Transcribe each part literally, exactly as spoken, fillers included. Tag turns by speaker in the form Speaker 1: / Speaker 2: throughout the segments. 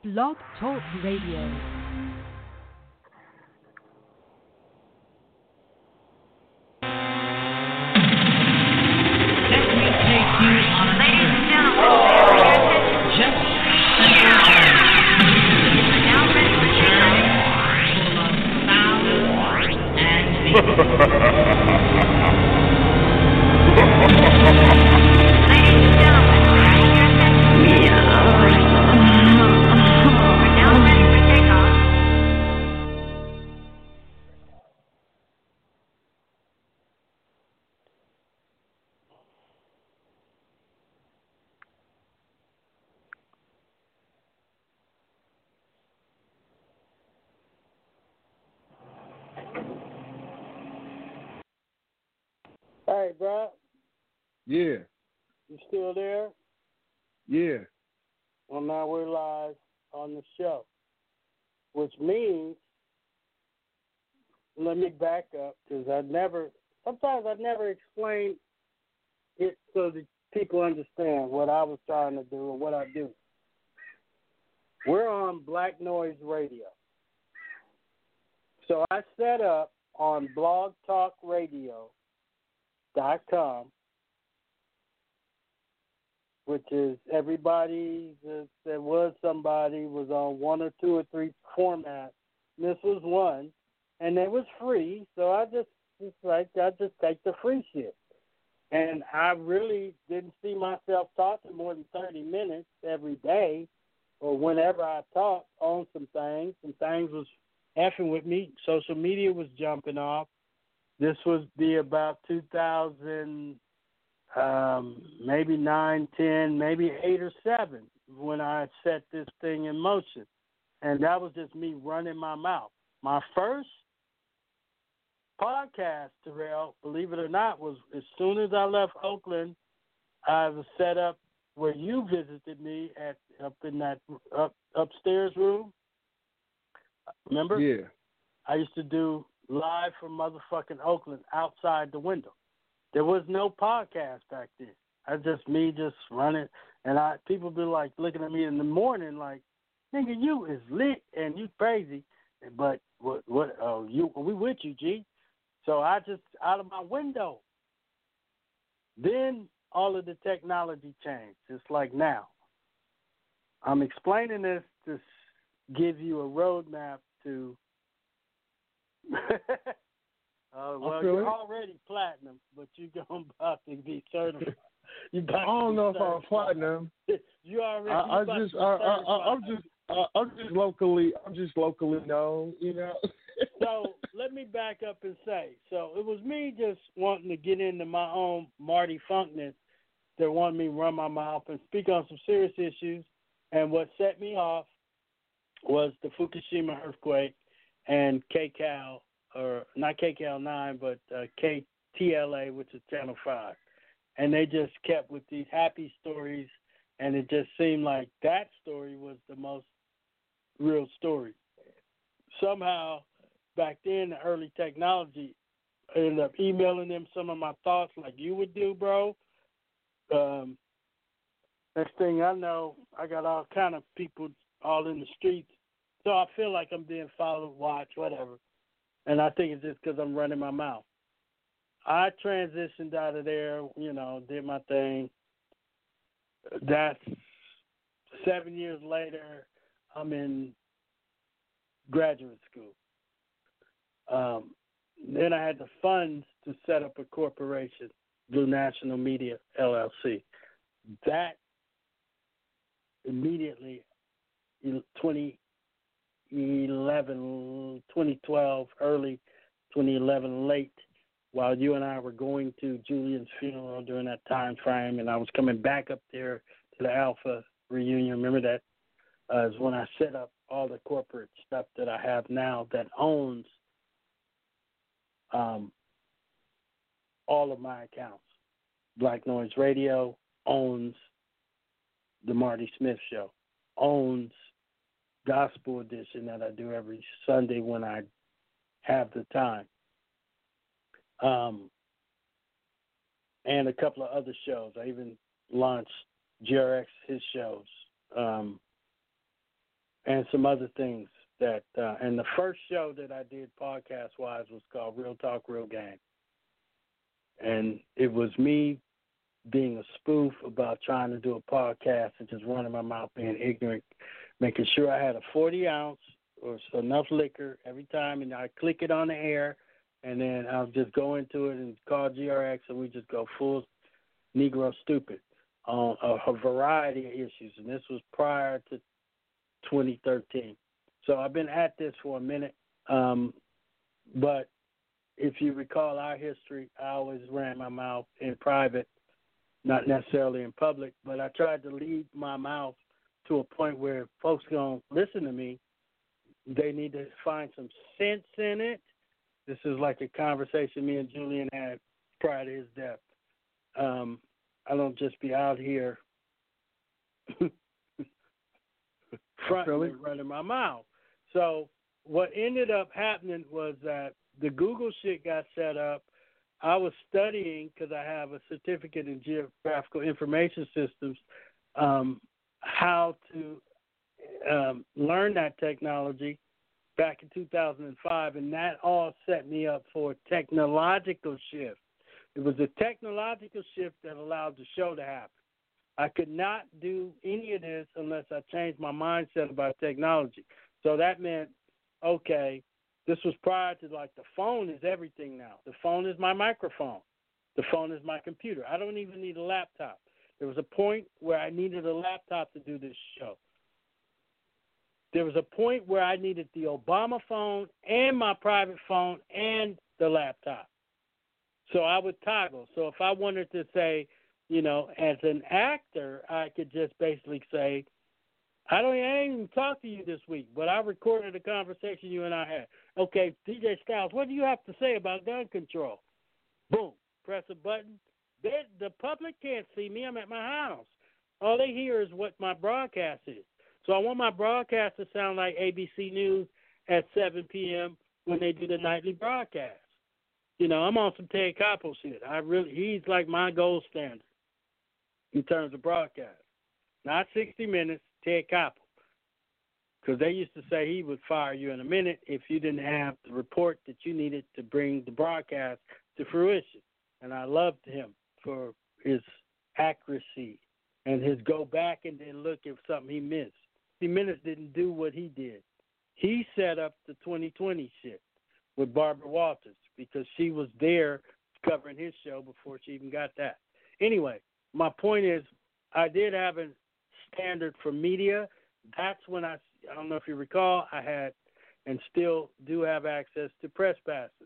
Speaker 1: Blog Talk Radio.
Speaker 2: Hey, bro.
Speaker 3: Yeah.
Speaker 2: You still there?
Speaker 3: Yeah.
Speaker 2: Well, now we're live on the show, which means, let me back up, because I never, sometimes I never explain it so that people understand what I was trying to do or what I do. We're on Black Noise Radio. So I set up on blog talk radio dot com, which is everybody that, that was somebody was on one or two or three formats. This was one, and it was free, so I just, just like I just take the free shit. And I really didn't see myself talking more than thirty minutes every day, or whenever I talked on some things. Some things was effing with me. Social media was jumping off. This was be about two thousand, um, maybe nine, ten, maybe eight or seven when I set this thing in motion. And that was just me running my mouth. My first podcast, Terrell, believe it or not, was as soon as I left Oakland, I was set up where you visited me at up in that up, upstairs room. Remember?
Speaker 3: Yeah.
Speaker 2: I used to do live from motherfucking Oakland outside the window. There was no podcast back then. I just me just running, and I people be like looking at me in the morning like, nigga, you is lit and you crazy, but what what oh you we with you, G. So I just out of my window. Then all of the technology changed. It's like now. I'm explaining this to give you a roadmap to. uh, well, you're
Speaker 3: it.
Speaker 2: already platinum, but you're going about to be certified. You about
Speaker 3: I don't know if I'm
Speaker 2: certified.
Speaker 3: platinum.
Speaker 2: You already.
Speaker 3: I, I
Speaker 2: about
Speaker 3: just,
Speaker 2: to be
Speaker 3: I, I, I, I'm
Speaker 2: certified.
Speaker 3: just, I, I'm just locally, I'm just locally known, you know.
Speaker 2: So let me back up and say, so it was me just wanting to get into my own Marty Funkness that wanted me to run my mouth and speak on some serious issues. And what set me off was the Fukushima earthquake and K C A L, or not K C A L nine, but uh, K T L A, which is Channel five. And they just kept with these happy stories, and it just seemed like that story was the most real story. Somehow, back then, the early technology, I ended up emailing them some of my thoughts like you would do, bro. Um, next thing I know, I got all kind of people all in the streets. So I feel like I'm being followed, watched, whatever. And I think it's just because I'm running my mouth. I transitioned out of there, you know, did my thing. That's seven years later, I'm in graduate school. Um, then I had the funds to set up a corporation, Blue National Media, L L C. That immediately, twenty eleven, twenty twelve, early twenty eleven, late, while you and I were going to Julian's funeral during that time frame, and I was coming back up there to the Alpha reunion. Remember that? Uh, is when I set up all the corporate stuff that I have now that owns um, all of my accounts. Black Noise Radio owns the Marty Smith Show, owns Gospel Edition that I do every Sunday when I have the time, um, and a couple of other shows. I even launched G R X, his shows. Um, and some other things that. Uh, and the first show that I did podcast wise was called Real Talk, Real Game, and it was me being a spoof about trying to do a podcast and just running my mouth, being ignorant, making sure I had a forty ounce or enough liquor every time, and I click it on the air, and then I'll just go into it and call G R X, and we just go full Negro stupid on a, a variety of issues. And this was prior to twenty thirteen. So I've been at this for a minute, um, but if you recall our history, I always ran my mouth in private, not necessarily in public, but I tried to lead my mouth to a point where folks going to listen to me. They need to find some sense in it. This is like a conversation me and Julian had prior to his death. Um, I don't just be out here fronting and running my mouth. So what ended up happening was that the Google shit got set up. I was studying, because I have a certificate in geographical information systems, um, how to um, learn that technology back in two thousand five, and that all set me up for a technological shift. It was a technological shift that allowed the show to happen. I could not do any of this unless I changed my mindset about technology. So that meant, okay, this was prior to, like, the phone is everything now. The phone is my microphone. The phone is my computer. I don't even need a laptop. There was a point where I needed a laptop to do this show. There was a point where I needed the Obama phone and my private phone and the laptop. So I would toggle. So if I wanted to say, you know, as an actor, I could just basically say, I don't I ain't even talk to you this week, but I recorded a conversation you and I had. Okay, D J Styles, what do you have to say about gun control? Boom, press a button. They, the public can't see me. I'm at my house. All they hear is what my broadcast is. So I want my broadcast to sound like A B C News at seven p.m. when they do the nightly broadcast. You know, I'm on some Ted Koppel shit. I really, he's like my gold standard in terms of broadcast. Not sixty minutes, Ted Koppel. Because they used to say he would fire you in a minute if you didn't have the report that you needed to bring the broadcast to fruition. And I loved him for his accuracy and his go back and then look at something he missed. See, Minutes didn't do what he did. He set up the twenty twenty shit with Barbara Walters because she was there covering his show before she even got that. Anyway, my point is I did have a standard for media. That's when I, I don't know if you recall, I had and still do have access to press passes.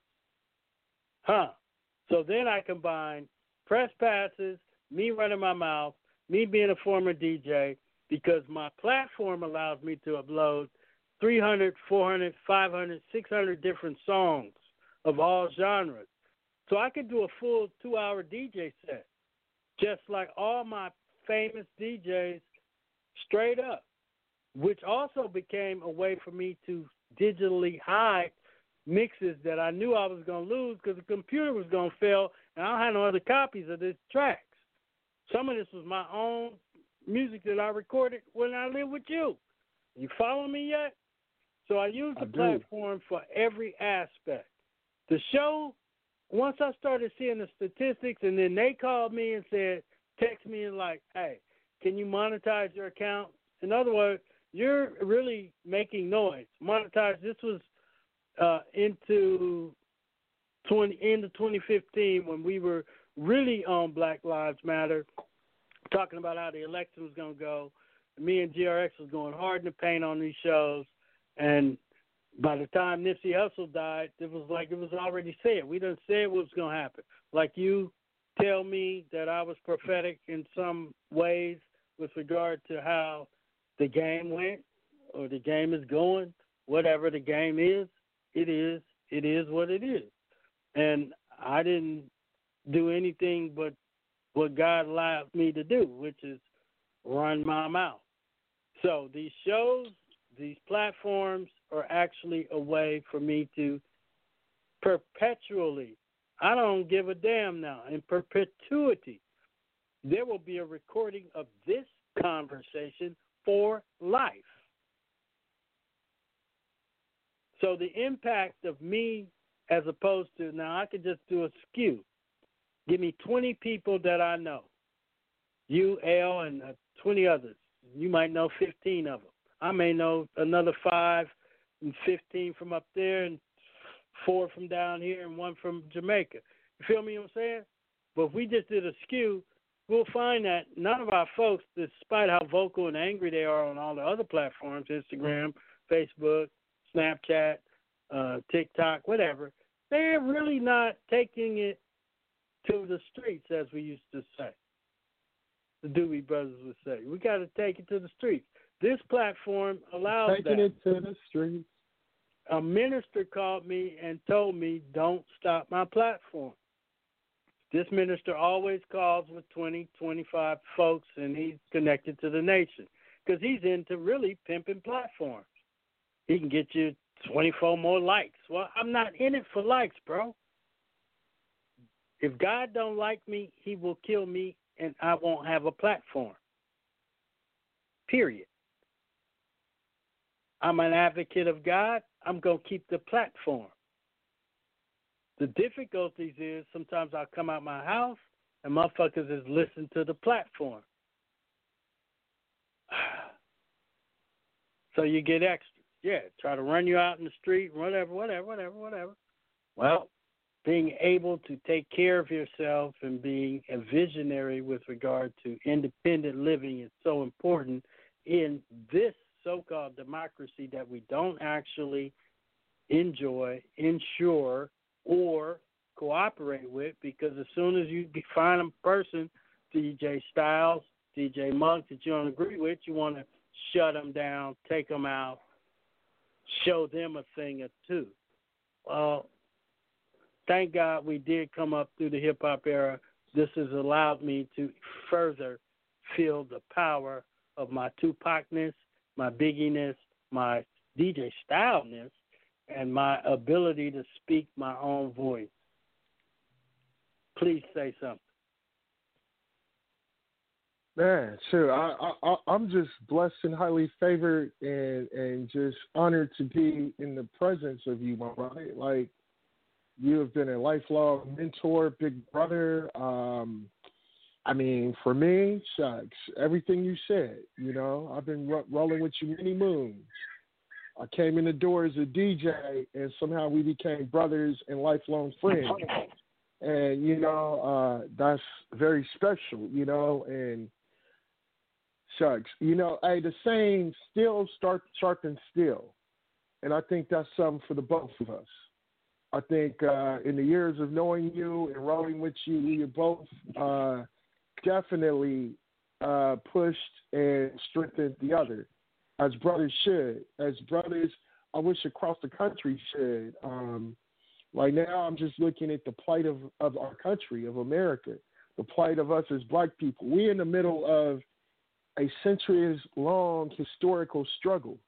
Speaker 2: Huh. So then I combine press passes, me running my mouth, me being a former D J, because my platform allows me to upload three hundred, four hundred, five hundred, six hundred different songs of all genres. So I could do a full two-hour D J set, just like all my famous D Js straight up, which also became a way for me to digitally hide mixes that I knew I was going to lose because the computer was going to fail and I don't have no other copies of these tracks. Some of this was my own music that I recorded when I lived with you. You follow me yet? So I used the
Speaker 3: I do.
Speaker 2: platform for every aspect. The show, once I started seeing the statistics, and then they called me and said, text me and like, hey, can you monetize your account? In other words, you're really making noise. Monetize. This was uh, into twenty into twenty fifteen when we were really on Black Lives Matter, talking about how the election was going to go. Me and G R X was going hard in the paint on these shows, and by the time Nipsey Hussle died, it was like it was already said. We done said what was going to happen. Like you tell me that I was prophetic in some ways with regard to how the game went or the game is going, whatever the game is, it is, it is what it is. And I didn't do anything but what God allowed me to do, which is run my mouth. So these shows, these platforms are actually a way for me to perpetually, I don't give a damn now, in perpetuity, there will be a recording of this conversation for life. So the impact of me as opposed to now I could just do a skew. Give me twenty people that I know. You, L, and uh, twenty others. You might know fifteen of them. I may know another five and fifteen from up there and four from down here and one from Jamaica. You feel me what I'm saying? But if we just did a skew, we'll find that none of our folks, despite how vocal and angry they are on all the other platforms, Instagram, Facebook, Snapchat, uh, TikTok, whatever, they're really not taking it to the streets, as we used to say. The Dewey brothers would say. We got to take it to the streets. This platform allows
Speaker 3: Taking
Speaker 2: that.
Speaker 3: it to the streets.
Speaker 2: A minister called me and told me, don't stop my platform. This minister always calls with twenty, twenty-five folks, and he's connected to the nation because he's into really pimping platforms. He can get you twenty-four more likes. Well, I'm not in it for likes, bro. If God don't like me, he will kill me, and I won't have a platform. Period. I'm an advocate of God. I'm going to keep the platform. The difficulties is sometimes I'll come out my house and motherfuckers is listen to the platform. So you get extra. Yeah, try to run you out in the street, whatever, whatever, whatever, whatever. Well, being able to take care of yourself and being a visionary with regard to independent living is so important in this so-called democracy that we don't actually enjoy, ensure, or cooperate with, because as soon as you find a person, D J Styles, D J Monk, that you don't agree with, you want to shut them down, take them out, show them a thing or two. Well, thank God we did come up through the hip-hop era. This has allowed me to further feel the power of my Tupac-ness, my Biggie-ness, my D J Style-ness, and my ability to speak my own voice. Please say something.
Speaker 3: Man, sure. I, I, I'm just blessed and highly favored and, and just honored to be in the presence of you, my brother. Like, you have been a lifelong mentor, big brother. Um, I mean, for me, shucks, everything you said, you know, I've been ro- rolling with you many moons. I came in the door as a D J, and somehow we became brothers and lifelong friends. And, you know, uh, that's very special, you know, and shucks. You know, hey, the saying, still start sharpens steel. And I think that's something for the both of us. I think uh, in the years of knowing you and rolling with you, we have both uh, definitely uh, pushed and strengthened the other, as brothers should. As brothers, I wish across the country should. Um, right now, I'm just looking at the plight of, of our country, of America, the plight of us as black people. We're in the middle of a centuries-long historical struggle.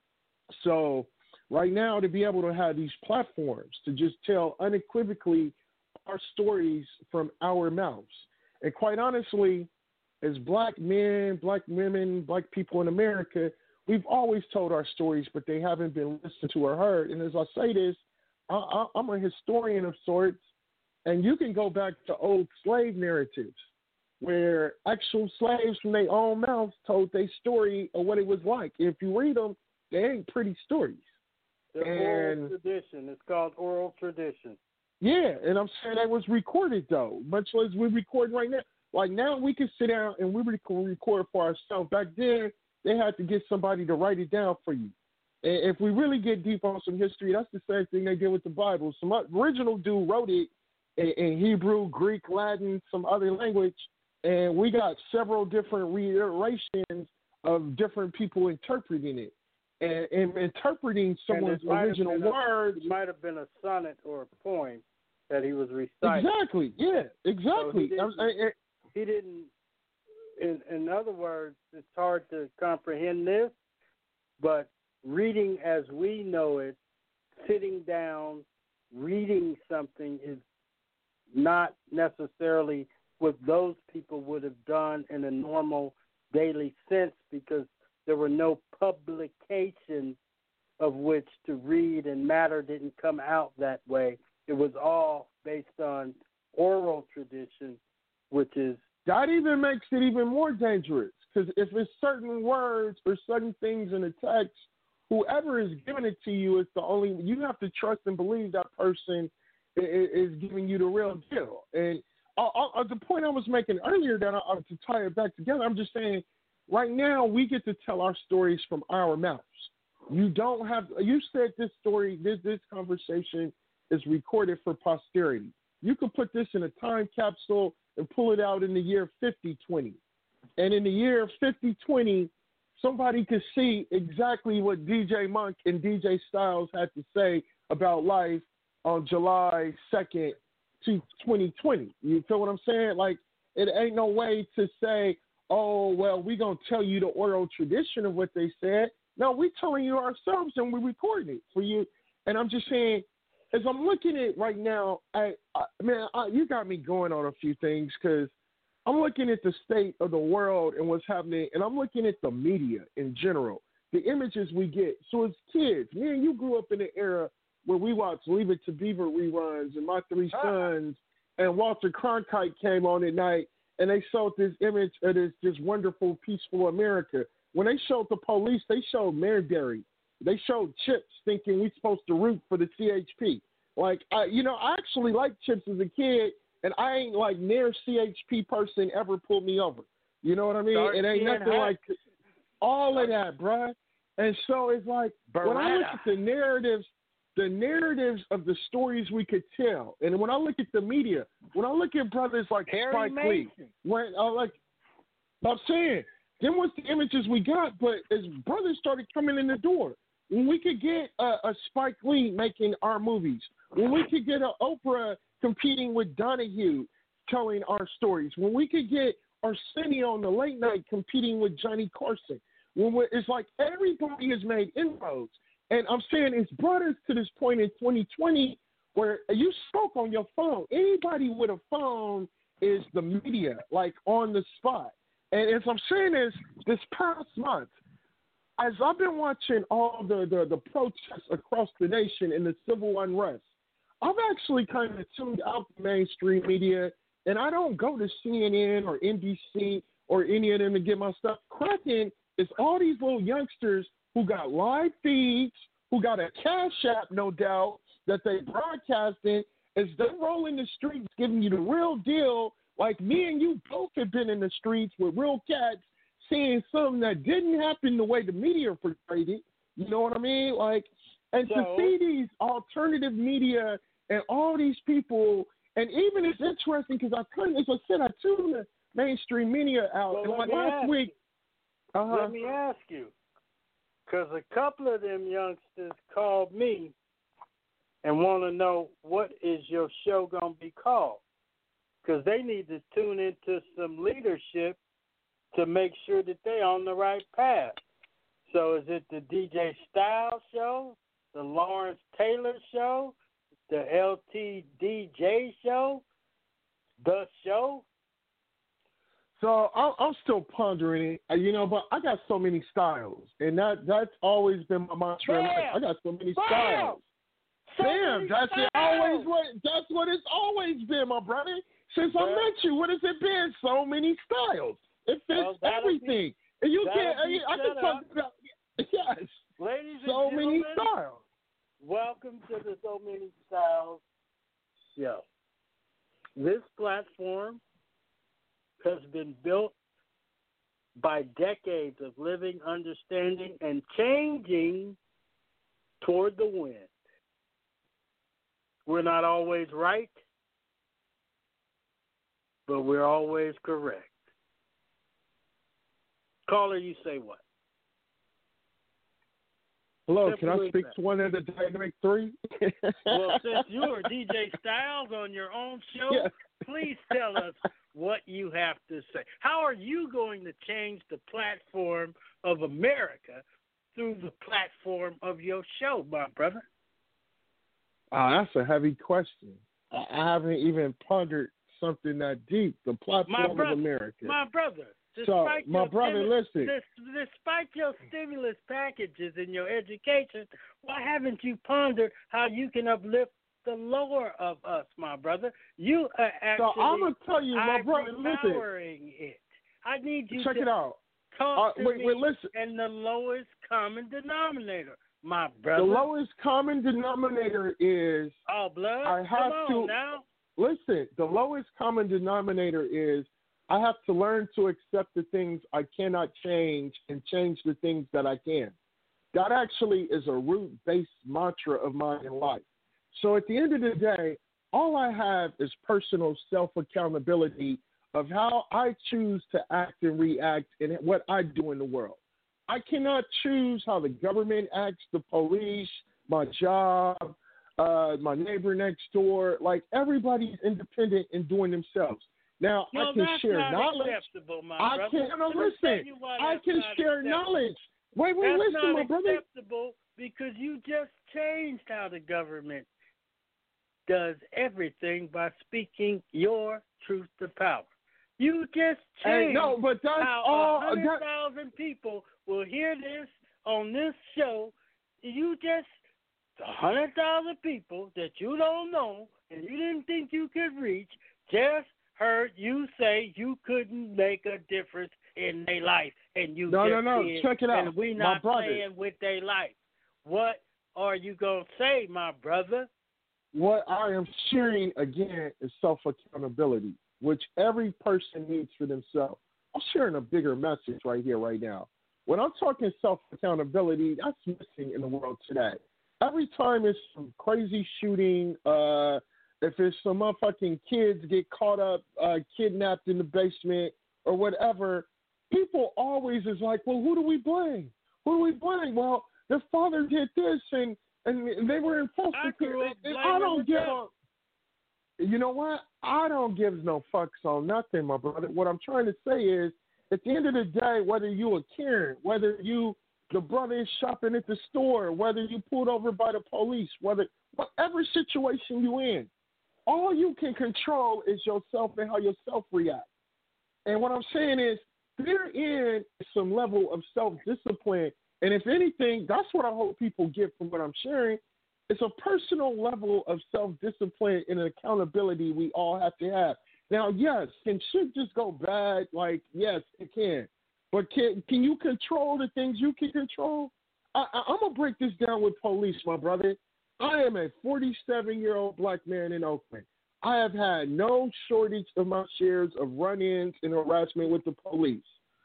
Speaker 3: So right now, to be able to have these platforms to just tell unequivocally our stories from our mouths. And quite honestly, as black men, black women, black people in America, we've always told our stories, but they haven't been listened to or heard. And as I say this, I, I, I'm a historian of sorts, and you can go back to old slave narratives where actual slaves from their own mouths told their story of what it was like. If you read them, they ain't pretty stories.
Speaker 2: The
Speaker 3: and,
Speaker 2: oral tradition. It's called oral tradition.
Speaker 3: Yeah, and I'm saying that was recorded, though, much as we record right now. Like, now we can sit down and we can record for ourselves. Back then, they had to get somebody to write it down for you. And if we really get deep on some history, that's the same thing they did with the Bible. Some original dude wrote it in, in Hebrew, Greek, Latin, some other language, and we got several different reiterations of different people interpreting it. And, and interpreting someone's original word.
Speaker 2: It might have been a sonnet or a poem that he was reciting.
Speaker 3: Exactly, yeah, exactly.
Speaker 2: So he didn't,
Speaker 3: I, I,
Speaker 2: he didn't in, in other words, it's hard to comprehend this, but reading as we know it, sitting down, reading something is not necessarily what those people would have done in a normal daily sense, because there were no publications of which to read, and matter didn't come out that way. It was all based on oral tradition, which is...
Speaker 3: That even makes it even more dangerous, because if it's certain words or certain things in the text, whoever is giving it to you is the only... You have to trust and believe that person is giving you the real deal. And uh, uh, the point I was making earlier, that uh, to tie it back together, I'm just saying, right now we get to tell our stories from our mouths. You don't have. You said this story, this this conversation is recorded for posterity. You could put this in a time capsule and pull it out in the year fifty twenty, and in the year fifty twenty, somebody could see exactly what D J Monk and D J Styles had to say about life on July second, twenty twenty. You feel what I'm saying? Like, it ain't no way to say, oh, well, we're going to tell you the oral tradition of what they said. No, we're telling you ourselves, and we're recording it for you. And I'm just saying, as I'm looking at it right now, I, I man, I, you got me going on a few things, because I'm looking at the state of the world and what's happening, and I'm looking at the media in general, the images we get. So as kids, me and you grew up in an era where we watched Leave It to Beaver reruns, and My Three Sons, and Walter Cronkite came on at night, and they showed this image of this, this wonderful, peaceful America. When they showed the police, they showed Mayberry. They showed Chips, thinking we're supposed to root for the C H P. Like, I, you know, I actually liked Chips as a kid, and I ain't like near C H P person ever pulled me over. You know what I mean?
Speaker 2: Dark
Speaker 3: it ain't nothing like all of that, bruh. And so it's like, Beretta. When I look at the narratives, the narratives of the stories we could tell, and when I look at the media, when I look at brothers like
Speaker 2: Harry
Speaker 3: Spike
Speaker 2: Mason.
Speaker 3: Lee, when I like, I'm saying, then what's the images we got? But as brothers started coming in the door, when we could get a, a Spike Lee making our movies, when we could get an Oprah competing with Donahue telling our stories, when we could get Arsenio on the late night competing with Johnny Carson, when we, it's like everybody has made inroads. And I'm saying it's brought us to this point in twenty twenty where you spoke on your phone. Anybody with a phone is the media, like on the spot. And as I'm saying is, this past month, as I've been watching all the, the, the protests across the nation and the civil unrest, I've actually kind of tuned out the mainstream media, and I don't go to C N N or N B C or any of them to get my stuff. Cracking is all these little youngsters who got live feeds, who got a cash app, no doubt, that they broadcasting, as they roll in the streets giving you the real deal. Like me and you both have been in the streets with real cats seeing something that didn't happen the way the media portrayed it. You know what I mean? Like, and
Speaker 2: so,
Speaker 3: to see these alternative media and all these people, and even it's interesting because I couldn't, as I said, I tuned the mainstream media out.
Speaker 2: Well,
Speaker 3: and like
Speaker 2: let me
Speaker 3: last
Speaker 2: ask
Speaker 3: week, uh-huh.
Speaker 2: Let me ask you, because a couple of them youngsters called me and want to know what is your show going to be called, because they need to tune into some leadership to make sure that they're on the right path. So is it the D J Styles show, the Lawrence Taylor show, the L T D J show, the show?
Speaker 3: So I'm, I'm still pondering it, you know, but I got so many styles, and that that's always been my mantra. in life. I got so many
Speaker 2: Bam!
Speaker 3: styles.
Speaker 2: So
Speaker 3: Damn,
Speaker 2: many
Speaker 3: that's
Speaker 2: styles.
Speaker 3: it. Always what that's what it's always been, my brother. Since I
Speaker 2: Well,
Speaker 3: met you, what has it been? So many styles. It fits
Speaker 2: well, that'll
Speaker 3: everything,
Speaker 2: be,
Speaker 3: and you can't.
Speaker 2: be
Speaker 3: I can talk
Speaker 2: up.
Speaker 3: about yes.
Speaker 2: Ladies
Speaker 3: So
Speaker 2: and
Speaker 3: many
Speaker 2: gentlemen,
Speaker 3: styles.
Speaker 2: welcome to the So Many Styles show. This platform has been built by decades of living, understanding, and changing toward the wind. We're not always right, but we're always correct. Caller, you say what?
Speaker 3: Hello,
Speaker 2: Simply
Speaker 3: can I speak
Speaker 2: that.
Speaker 3: to one of the Dynamic Three?
Speaker 2: Well, since you are D J Styles on your own show,
Speaker 3: yes.
Speaker 2: please tell us what you have to say. How are you going to change the platform of America through the platform of your show, my brother?
Speaker 3: Oh, that's a heavy question. I, I haven't even pondered something that deep. The platform
Speaker 2: My brother,
Speaker 3: of America.
Speaker 2: My brother,
Speaker 3: So,
Speaker 2: Despite
Speaker 3: my
Speaker 2: your
Speaker 3: brother,
Speaker 2: stimulus,
Speaker 3: listen.
Speaker 2: des- despite your stimulus packages and your education, why haven't you pondered how you can uplift the lower of us, my brother? You are actually
Speaker 3: So I'm gonna tell you, my brother, listen.
Speaker 2: empowering it. I need you
Speaker 3: Check
Speaker 2: to
Speaker 3: it out.
Speaker 2: talk
Speaker 3: Uh,
Speaker 2: to
Speaker 3: wait,
Speaker 2: me
Speaker 3: wait, listen.
Speaker 2: and the lowest common denominator, my
Speaker 3: The
Speaker 2: brother.
Speaker 3: lowest common denominator is
Speaker 2: Oh, blood.
Speaker 3: I have
Speaker 2: Come on
Speaker 3: to
Speaker 2: now.
Speaker 3: listen. The lowest common denominator is I have to learn to accept the things I cannot change and change the things that I can. That actually is a root-based mantra of mine in life. So at the end of the day, all I have is personal self-accountability of how I choose to act and react and what I do in the world. I cannot choose how the government acts, the police, my job, uh, my neighbor next door. Like, everybody's independent in doing themselves. Now,
Speaker 2: No,
Speaker 3: I can
Speaker 2: that's
Speaker 3: share
Speaker 2: not
Speaker 3: knowledge.
Speaker 2: acceptable, my
Speaker 3: I
Speaker 2: brother.
Speaker 3: can no,
Speaker 2: Let me tell
Speaker 3: listen.
Speaker 2: you why
Speaker 3: I
Speaker 2: that's
Speaker 3: can
Speaker 2: not
Speaker 3: share
Speaker 2: acceptable.
Speaker 3: knowledge. Wait, wait,
Speaker 2: That's
Speaker 3: listen,
Speaker 2: not
Speaker 3: my brother.
Speaker 2: acceptable because you just changed how the government does everything by speaking your truth to power. You just
Speaker 3: Hey,
Speaker 2: changed
Speaker 3: no, but that's
Speaker 2: how
Speaker 3: all.
Speaker 2: a hundred
Speaker 3: That,
Speaker 2: thousand people will hear this on this show. You just a hundred thousand people that you don't know and you didn't think you could reach just heard you say you couldn't make a difference in their life, and you
Speaker 3: no,
Speaker 2: just
Speaker 3: no, no.
Speaker 2: did,
Speaker 3: Check it out,
Speaker 2: and we
Speaker 3: my
Speaker 2: not
Speaker 3: brother.
Speaker 2: playing with their life. What are you gonna say, my brother?
Speaker 3: What I am sharing again is self accountability, which every person needs for themselves. I'm sharing a bigger message right here, right now. When I'm talking self accountability, that's missing in the world today. Every time it's some crazy shooting, uh, if it's some motherfucking kids get caught up, uh, kidnapped in the basement or whatever, people always is like, well, who do we blame? Who do we blame? Well, the father did this and, and they were in foster
Speaker 2: I
Speaker 3: care.
Speaker 2: grew up
Speaker 3: And I
Speaker 2: blaming
Speaker 3: don't
Speaker 2: the
Speaker 3: give
Speaker 2: devil.
Speaker 3: a. You know what? I don't give no fucks on nothing, my brother. What I'm trying to say is, at the end of the day, whether you a Karen, whether you the brother is shopping at the store, whether you pulled over by the police, whether whatever situation you in, all you can control is yourself and how yourself react. And what I'm saying is, there is some level of self-discipline. And if anything, that's what I hope people get from what I'm sharing. It's a personal level of self-discipline and accountability we all have to have. Now, yes, can shit just go bad? Like, yes, it can. But can can you control the things you can control? I, I, I'm going to break this down with police, my brother. I am a forty-seven-year-old black man in Oakland. I have had no shortage of my shares of run-ins and harassment with the police.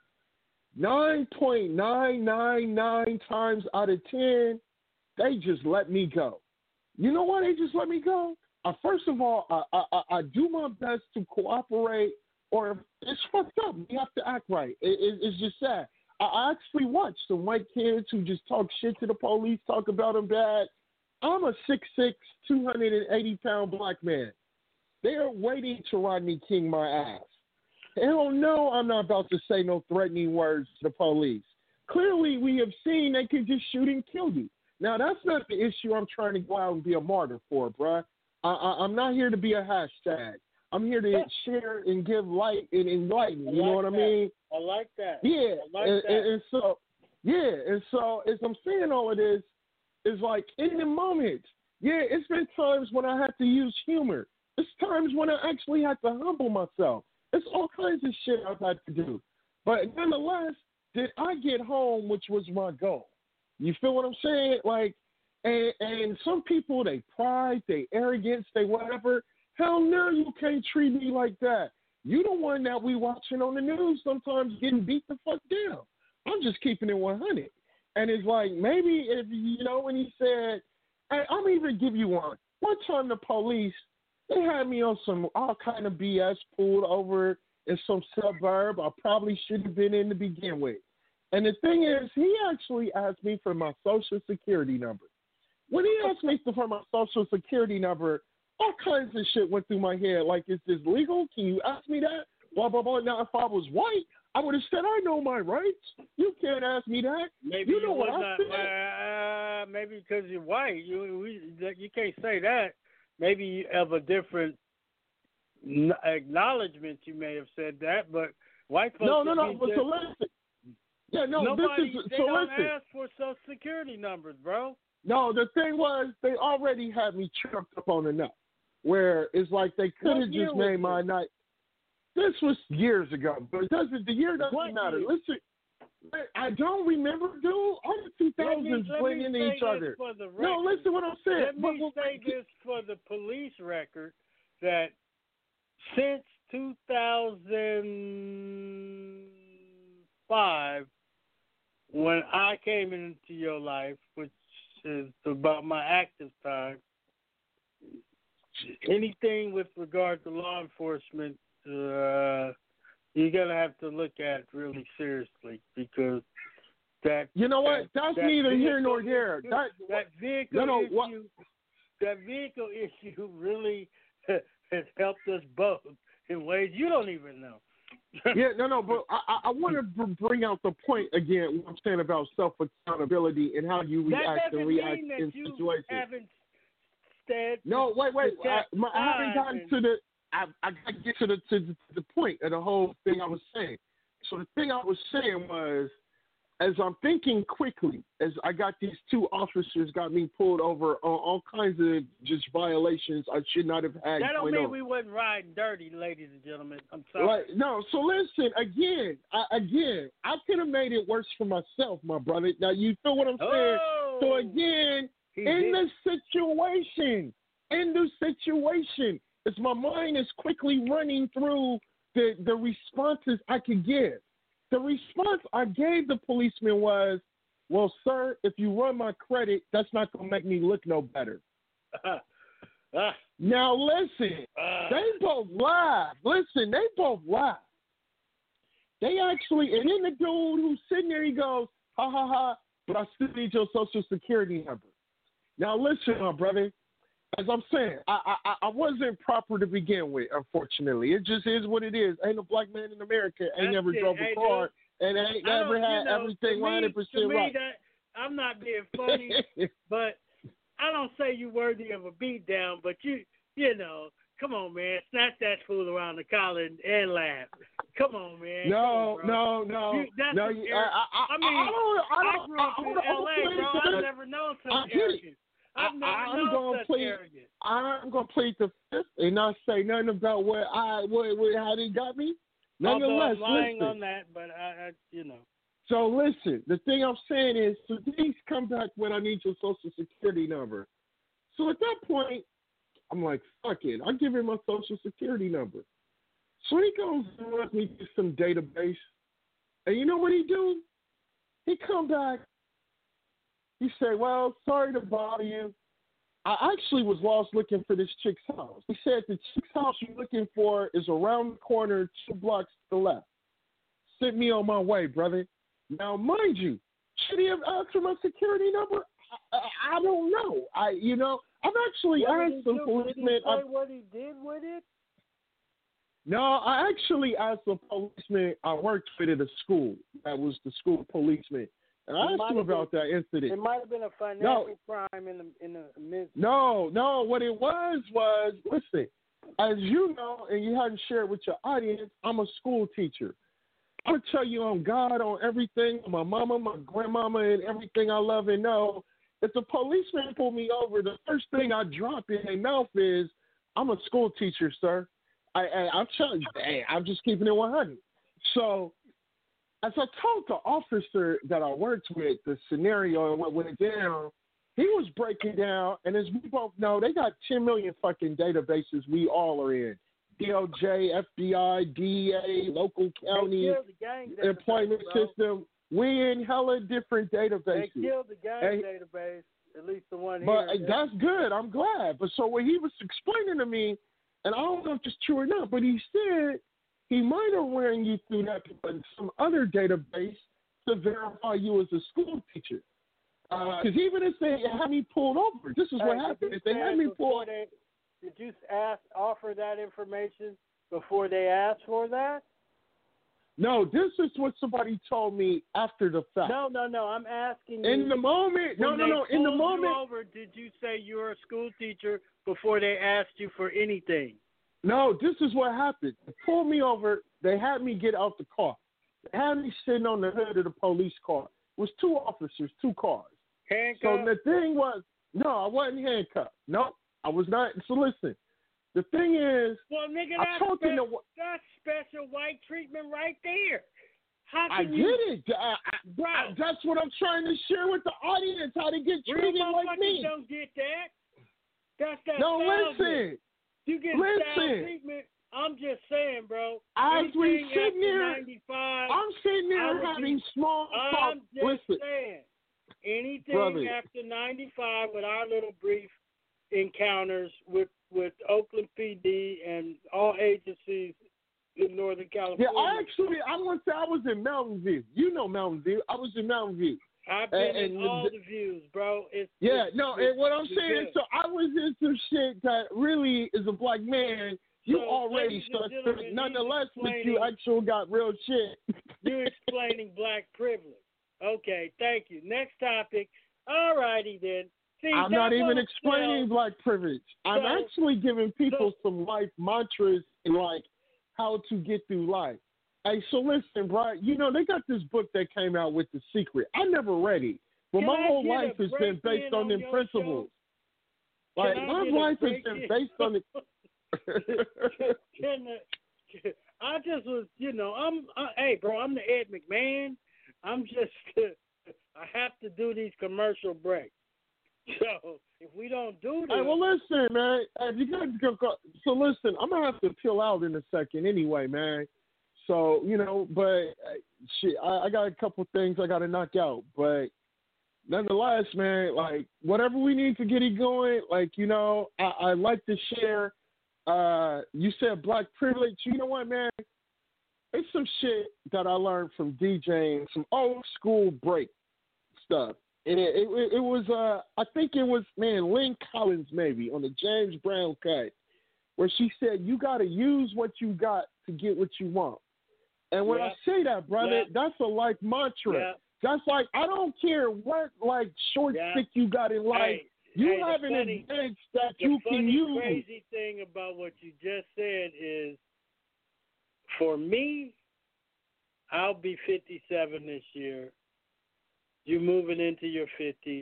Speaker 3: nine point nine nine nine times out of ten, they just let me go. You know why they just let me go? Uh, first of all, I, I, I do my best to cooperate, or it's fucked up. You have to act right. It, it, it's just sad. I, I actually watch some white kids who just talk shit to the police, talk about them bad. I'm a six six, two hundred eighty pound black man. They are waiting to Rodney King my ass. Hell no, I'm not about to say no threatening words to the police. Clearly, we have seen they can just shoot and kill you. Now, that's not the issue I'm trying to go out and be a martyr for, bruh. I, I, I'm not here to be a hashtag. I'm here to share and give light and enlighten. You
Speaker 2: I like
Speaker 3: know what I
Speaker 2: that.
Speaker 3: mean?
Speaker 2: I like that.
Speaker 3: Yeah.
Speaker 2: I like
Speaker 3: and,
Speaker 2: that.
Speaker 3: and, and so, yeah. And so, as I'm saying all of this, is like in the moment. Yeah, it's been times when I had to use humor. It's times when I actually had to humble myself. It's all kinds of shit I've had to do. But nonetheless, did I get home, which was my goal? You feel what I'm saying? Like, and, and some people, they pride, they arrogance, they whatever. Hell no, you can't treat me like that. You the one that we watching on the news sometimes getting beat the fuck down. I'm just keeping it one hundred. And it's like, maybe if, you know, when he said, hey, I'm even give you one. One time the police, they had me on some all kind of B S, pulled over in some suburb I probably should have been in to begin with. And the thing is, he actually asked me for my social security number. When he asked me for my social security number, all kinds of shit went through my head. Like, is this legal? Can you ask me that? Blah, blah, blah. Now, if I was white, I would have said, I know my rights. You can't ask me that.
Speaker 2: Maybe
Speaker 3: you know
Speaker 2: you
Speaker 3: what
Speaker 2: was
Speaker 3: I
Speaker 2: not,
Speaker 3: said.
Speaker 2: uh, maybe because you're white, you we, you can't say that. Maybe you have a different acknowledgement. You may have said that, but White folks.
Speaker 3: No, no, no.
Speaker 2: But
Speaker 3: but so listen. Yeah, no.
Speaker 2: Nobody,
Speaker 3: this is
Speaker 2: they
Speaker 3: so
Speaker 2: don't
Speaker 3: listen.
Speaker 2: ask for Social Security numbers, bro.
Speaker 3: No, the thing was they already had me tripped up on enough. Where it's like they could have just made my night. This was years ago, but it doesn't. The year doesn't
Speaker 2: What
Speaker 3: matter.
Speaker 2: year?
Speaker 3: Listen, I don't remember, dude. All the two thousands blend into each other. No, listen what I'm saying.
Speaker 2: Let me
Speaker 3: but,
Speaker 2: say this for the police record that since two thousand five, when I came into your life, which is about my active time, anything with regard to law enforcement, uh, you're gonna have to look at really seriously because that.
Speaker 3: You know what? That's
Speaker 2: that
Speaker 3: neither here nor
Speaker 2: issue,
Speaker 3: there. That,
Speaker 2: that vehicle
Speaker 3: no, no,
Speaker 2: issue.
Speaker 3: what?
Speaker 2: That vehicle issue really has helped us both in ways you don't even know.
Speaker 3: Yeah, no, no, but I, I, I want to bring out the point again. What I'm saying about self accountability and how you react and react in
Speaker 2: you
Speaker 3: situations.
Speaker 2: Haven't said
Speaker 3: no, wait, wait. I, my, I haven't gotten
Speaker 2: and,
Speaker 3: to the. I, I got to get to the to the, to the point of the whole thing I was saying. So the thing I was saying was, as I'm thinking quickly, as I got these two officers got me pulled over on all kinds of just violations I should not have had.
Speaker 2: That don't mean
Speaker 3: on.
Speaker 2: we wasn't riding dirty, ladies and gentlemen. I'm sorry.
Speaker 3: Like, no, so listen, again, I, again, I could have made it worse for myself, my brother. Now, you feel what I'm saying?
Speaker 2: Oh,
Speaker 3: so, again,
Speaker 2: in
Speaker 3: did. the situation, in the situation, as my mind is quickly running through the, the responses I could give. The response I gave the policeman was, well, sir, if you run my credit, that's not going to make me look no better.
Speaker 2: Uh, uh,
Speaker 3: now, listen,
Speaker 2: uh,
Speaker 3: they both lied. Listen, they both lied. They actually, and then the dude who's sitting there, he goes, ha, ha, ha, but I still need your social security number. Now, listen, my brother, as I'm saying, I, I I wasn't proper to begin with, unfortunately. It just is what it is. Ain't a black man in America ain't never
Speaker 2: it.
Speaker 3: drove a
Speaker 2: hey,
Speaker 3: car
Speaker 2: dude,
Speaker 3: and ain't
Speaker 2: I
Speaker 3: never had
Speaker 2: you know,
Speaker 3: everything one hundred percent
Speaker 2: me,
Speaker 3: right.
Speaker 2: That, I'm not being funny, but I don't say you worthy of a beat down, but you, you know, come on, man, snatch that fool around the collar and, and laugh. Come on, man.
Speaker 3: No,
Speaker 2: on,
Speaker 3: no, no,
Speaker 2: you, that's
Speaker 3: no. You, I, I,
Speaker 2: I mean,
Speaker 3: I, don't, I, don't,
Speaker 2: I grew up
Speaker 3: I,
Speaker 2: in
Speaker 3: I,
Speaker 2: L A, bro. I've never known such arrogance. I've never
Speaker 3: I, I'm
Speaker 2: known
Speaker 3: gonna
Speaker 2: such
Speaker 3: plead,
Speaker 2: arrogance.
Speaker 3: I'm gonna plead the fifth and not say nothing about what I, what, what how they got me. Nonetheless,
Speaker 2: Although I'm lying
Speaker 3: listen.
Speaker 2: on that, but I, I, you know.
Speaker 3: So listen, the thing I'm saying is, so these come back when I need your social security number. So at that point, I'm like, fuck it. I give him my social security number. So he goes and runs me to some database. And you know what he do? He come back. He say, well, sorry to bother you. I actually was lost looking for this chick's house. He said the chick's house you're looking for is around the corner, two blocks to the left. Send me on my way, brother. Now, mind you, should he have asked for my security number? I, I, I don't know. I, you know, I've actually
Speaker 2: what
Speaker 3: asked some policemen.
Speaker 2: Did he say what he did with it?
Speaker 3: No, I actually asked a policeman I worked with at a school. That was the school policeman. And I asked him about
Speaker 2: been,
Speaker 3: that incident.
Speaker 2: It might have been a financial
Speaker 3: no,
Speaker 2: crime in the in the midst.
Speaker 3: No, no. What it was was, listen, as you know, and you hadn't shared with your audience, I'm a school teacher. I'm gonna tell you on God, on everything, my mama, my grandmama, and everything I love and know. If the policeman pull me over, the first thing I drop in their mouth is, "I'm a school teacher, sir." I, I I'm telling you, hey, I'm just keeping it one hundred. So, as I told the officer that I worked with the scenario and what went down, he was breaking down, and as we both know, they got ten million fucking databases we all are in. D O J, F B I, D E A, local county, employment system. We in hella different databases.
Speaker 2: They killed the gang
Speaker 3: and,
Speaker 2: database, at least the one
Speaker 3: but
Speaker 2: here.
Speaker 3: But that's good. I'm glad. But so what he was explaining to me, and I don't know if it's true or not, but he said he might have ran you through that but some other database to verify you as a school teacher. Because uh, even if they had me pulled over, this is
Speaker 2: hey,
Speaker 3: what happened. If they had me pulled
Speaker 2: over. Did you ask, offer that information before they asked for that?
Speaker 3: No, this is what somebody told me after the fact.
Speaker 2: No, no, no. I'm asking
Speaker 3: in
Speaker 2: you.
Speaker 3: the moment. No, no, no. In the moment.
Speaker 2: You over, did you say you were a school teacher before they asked you for anything?
Speaker 3: No, this is what happened. They pulled me over. They had me get out the car. They had me sitting on the hood of the police car. It was two officers, two cars.
Speaker 2: Handcuffed?
Speaker 3: So the thing was, no, I wasn't handcuffed. Nope, I was not. So listen, the thing is,
Speaker 2: well, nigga,
Speaker 3: I
Speaker 2: that's,
Speaker 3: told
Speaker 2: spe-
Speaker 3: them to,
Speaker 2: that's special white treatment right there. How
Speaker 3: I
Speaker 2: can
Speaker 3: get
Speaker 2: you,
Speaker 3: it. I, I,
Speaker 2: bro?
Speaker 3: I, that's what I'm trying to share with the audience, how to get
Speaker 2: Real
Speaker 3: treated like
Speaker 2: motherfuckers
Speaker 3: me.
Speaker 2: don't get that. That's that
Speaker 3: No,
Speaker 2: salesman.
Speaker 3: listen.
Speaker 2: You get
Speaker 3: Listen.
Speaker 2: style treatment. I'm just saying, bro.
Speaker 3: As we
Speaker 2: Anything
Speaker 3: sitting
Speaker 2: after
Speaker 3: there,
Speaker 2: ninety-five,
Speaker 3: I'm sitting
Speaker 2: I
Speaker 3: there
Speaker 2: would
Speaker 3: having
Speaker 2: be-
Speaker 3: small talk.
Speaker 2: I'm just
Speaker 3: Listen,
Speaker 2: saying. Anything
Speaker 3: brother.
Speaker 2: after ninety-five with our little brief encounters with, with Oakland P D and all agencies in Northern California.
Speaker 3: Yeah, I actually, I'm going to say I was in Mountain View. You know Mountain View. I was in Mountain View.
Speaker 2: I've been
Speaker 3: and,
Speaker 2: in
Speaker 3: and
Speaker 2: all
Speaker 3: the,
Speaker 2: the views, bro. It's,
Speaker 3: yeah,
Speaker 2: it's,
Speaker 3: no,
Speaker 2: it's,
Speaker 3: and what I'm
Speaker 2: it's
Speaker 3: saying,
Speaker 2: good.
Speaker 3: so I was in some shit that really, as a black man, you
Speaker 2: So,
Speaker 3: already
Speaker 2: ladies and
Speaker 3: suspect.
Speaker 2: gentlemen, he's
Speaker 3: Nonetheless, but you
Speaker 2: explaining-
Speaker 3: actually got real shit.
Speaker 2: You're explaining black privilege. Okay, thank you. Next topic. All righty then. See,
Speaker 3: I'm
Speaker 2: that
Speaker 3: not even
Speaker 2: won't
Speaker 3: explaining
Speaker 2: sell.
Speaker 3: black privilege. I'm
Speaker 2: So-
Speaker 3: actually giving people
Speaker 2: so-
Speaker 3: some life mantras and like how to get through life. Hey, so listen, bro. You know they got this book that came out with The Secret. I never read it, but
Speaker 2: Can
Speaker 3: my
Speaker 2: I
Speaker 3: whole
Speaker 2: get a
Speaker 3: life has been
Speaker 2: break-in
Speaker 3: based on
Speaker 2: on
Speaker 3: them
Speaker 2: your
Speaker 3: principles.
Speaker 2: show?
Speaker 3: Like
Speaker 2: Can I
Speaker 3: my
Speaker 2: get a
Speaker 3: life has
Speaker 2: break-in?
Speaker 3: been based on the.
Speaker 2: Can the- I just was, you know, I'm, I, hey, bro, I'm the Ed McMahon. I'm just, I have to do these commercial breaks. So if we don't do this,
Speaker 3: Hey, well, listen, man. If you guys go, go, so listen, I'm gonna have to peel out in a second anyway, man. So you know, but uh, shit, I, I got a couple things I got to knock out, but nonetheless, man, like whatever we need to get it going, like you know, I, I like to share. Uh, you said black privilege. You know what, man? It's some shit that I learned from DJing, some old school break stuff. And it, it, it was, uh, I think it was, man, Lynn Collins maybe on the James Brown cut, where she said, you got to use what you got to get what you want. And when
Speaker 2: Yeah.
Speaker 3: I say that, brother,
Speaker 2: Yeah.
Speaker 3: that's a life mantra.
Speaker 2: Yeah.
Speaker 3: That's like, I don't care what, like, short
Speaker 2: Yeah.
Speaker 3: stick you got in life.
Speaker 2: Hey,
Speaker 3: you
Speaker 2: hey, the
Speaker 3: have an
Speaker 2: funny-
Speaker 3: advantage that
Speaker 2: the
Speaker 3: you
Speaker 2: funny,
Speaker 3: can use.
Speaker 2: crazy thing about what you just said is, for me, I'll be fifty-seven this year. You're moving into your fifties.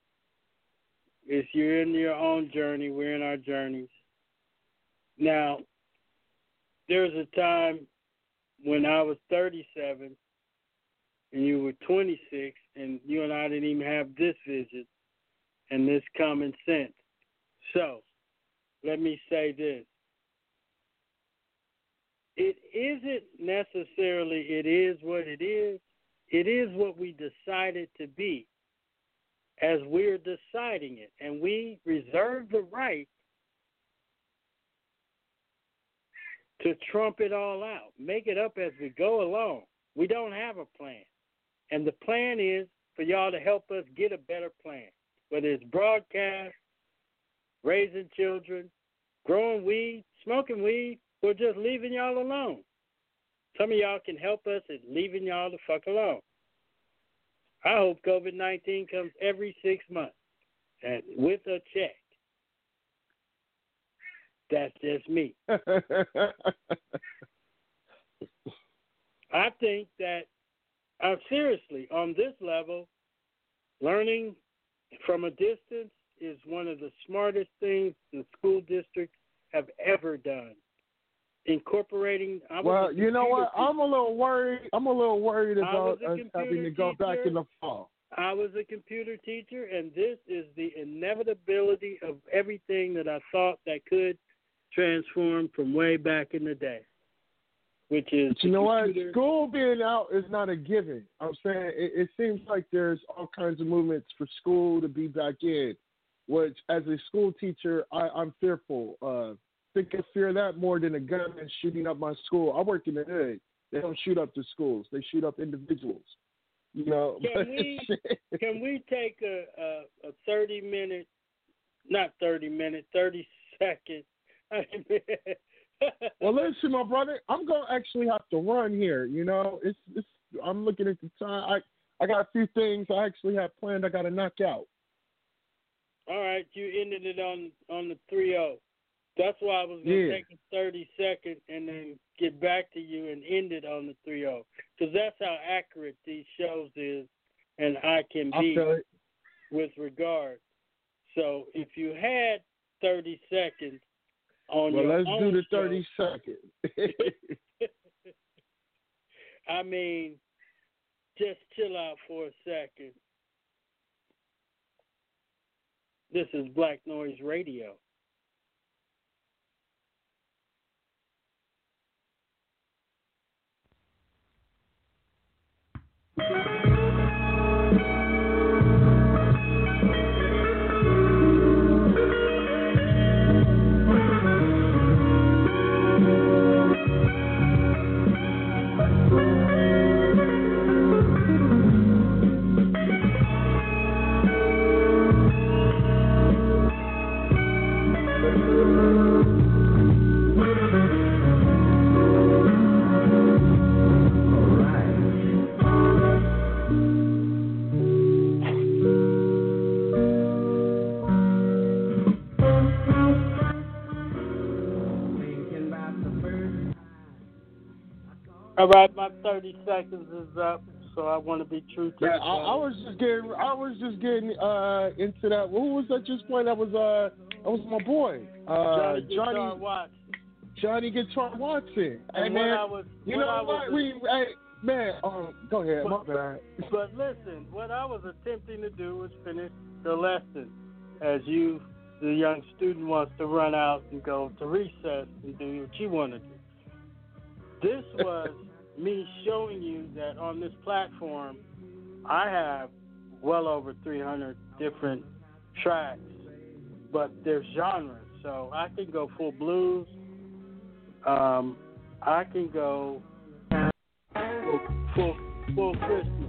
Speaker 2: It's you're in your own journey. We're in our journeys. Now, there was a time when I was thirty-seven and you were twenty-six, and you and I didn't even have this vision and this common sense. So, let me say this. It isn't necessarily it is what it is. It is what we decided to be as we're deciding it. And we reserve the right to trump it all out, make it up as we go along. We don't have a plan. And the plan is for y'all to help us get a better plan, whether it's broadcast, raising children, growing weed, smoking weed, or just leaving y'all alone. Some of y'all can help us at leaving y'all the fuck alone. I hope COVID nineteen comes every six months and with a check. That's just me. I think that, uh, seriously, on this level, learning from a distance is one of the smartest things the school districts have ever done. Incorporating. I was
Speaker 3: well,
Speaker 2: a
Speaker 3: you know what?
Speaker 2: computer
Speaker 3: I'm a little worried. I'm a little worried
Speaker 2: I was
Speaker 3: about
Speaker 2: a
Speaker 3: us having
Speaker 2: computer
Speaker 3: to go back
Speaker 2: teacher.
Speaker 3: in the fall.
Speaker 2: I was a computer teacher, and this is the inevitability of everything that I thought that could transform from way back in the day, which is
Speaker 3: But you know what?
Speaker 2: computer.
Speaker 3: School being out is not a given. I'm saying it, it seems like there's all kinds of movements for school to be back in, which as a school teacher, I, I'm fearful of. I think I fear that more than a gunman shooting up my school. I work in the hood. They don't shoot up the schools. They shoot up individuals. You know.
Speaker 2: Can we can we take a, a, a thirty minute, not thirty minute, thirty second?
Speaker 3: Well, listen, my brother, I'm gonna actually have to run here. You know, it's it's. I'm looking at the time. I I got a few things I actually have planned. I got to knock out.
Speaker 2: All right, you ended it on on the three oh. That's why I was going to
Speaker 3: Yeah.
Speaker 2: take a thirty second and then get back to you and end it on the three oh. Because that's how accurate these shows is and I can
Speaker 3: I
Speaker 2: be
Speaker 3: feel it.
Speaker 2: with regard. So if you had thirty seconds on
Speaker 3: Well,
Speaker 2: your
Speaker 3: let's
Speaker 2: own
Speaker 3: do the
Speaker 2: show,
Speaker 3: thirty second.
Speaker 2: I mean, just chill out for a second. This is Black Noise Radio. All right, my thirty seconds is up, so I want to be true to
Speaker 3: Yeah,
Speaker 2: the
Speaker 3: I, I was just getting, I was just getting uh, into that. Who was that just playing? That was uh, that was my boy, uh,
Speaker 2: Johnny Guitar
Speaker 3: Johnny
Speaker 2: Watson.
Speaker 3: Johnny Guitar Watson. Hey
Speaker 2: And
Speaker 3: man,
Speaker 2: what I was,
Speaker 3: you
Speaker 2: what
Speaker 3: know
Speaker 2: I
Speaker 3: what?
Speaker 2: was,
Speaker 3: We, hey, man, um, go ahead,
Speaker 2: But-
Speaker 3: my bad.
Speaker 2: But listen, what I was attempting to do was finish the lesson, as you, the young student, wants to run out and go to recess and do what you want to do. This was me showing you that on this platform, I have well over three hundred different tracks, but there's genres. So I can go full blues. Um, I can go full, full, full Christmas.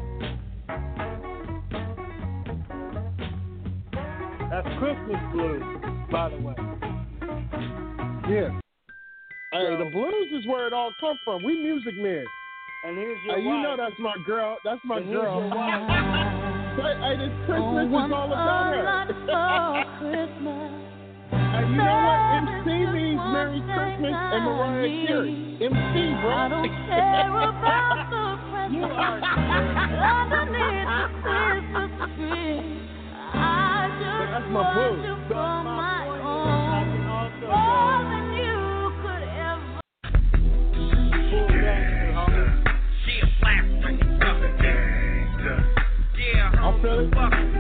Speaker 2: That's Christmas blues, by the way.
Speaker 3: Yeah. Hey,
Speaker 2: So-
Speaker 3: the blues is where it all come from. We music men.
Speaker 2: And here's your
Speaker 3: Hey, you
Speaker 2: wife.
Speaker 3: know that's my girl. That's my
Speaker 2: And here's
Speaker 3: girl.
Speaker 2: your wife.
Speaker 3: Hey, hey, this Christmas is all about her.
Speaker 4: Christmas.
Speaker 3: And you know what? M C means Merry Christmas and Mariah Carey. M C, bro.
Speaker 4: I don't care about the
Speaker 2: You
Speaker 4: presents
Speaker 2: are
Speaker 4: underneath the Christmas tree. I just
Speaker 3: That's my
Speaker 4: want
Speaker 3: boo.
Speaker 4: you
Speaker 2: But
Speaker 4: for
Speaker 2: my
Speaker 4: my
Speaker 2: point is, I
Speaker 4: own.
Speaker 2: can also
Speaker 4: More
Speaker 2: go
Speaker 4: than you could ever.
Speaker 2: full gangster, homie.
Speaker 3: I feel it.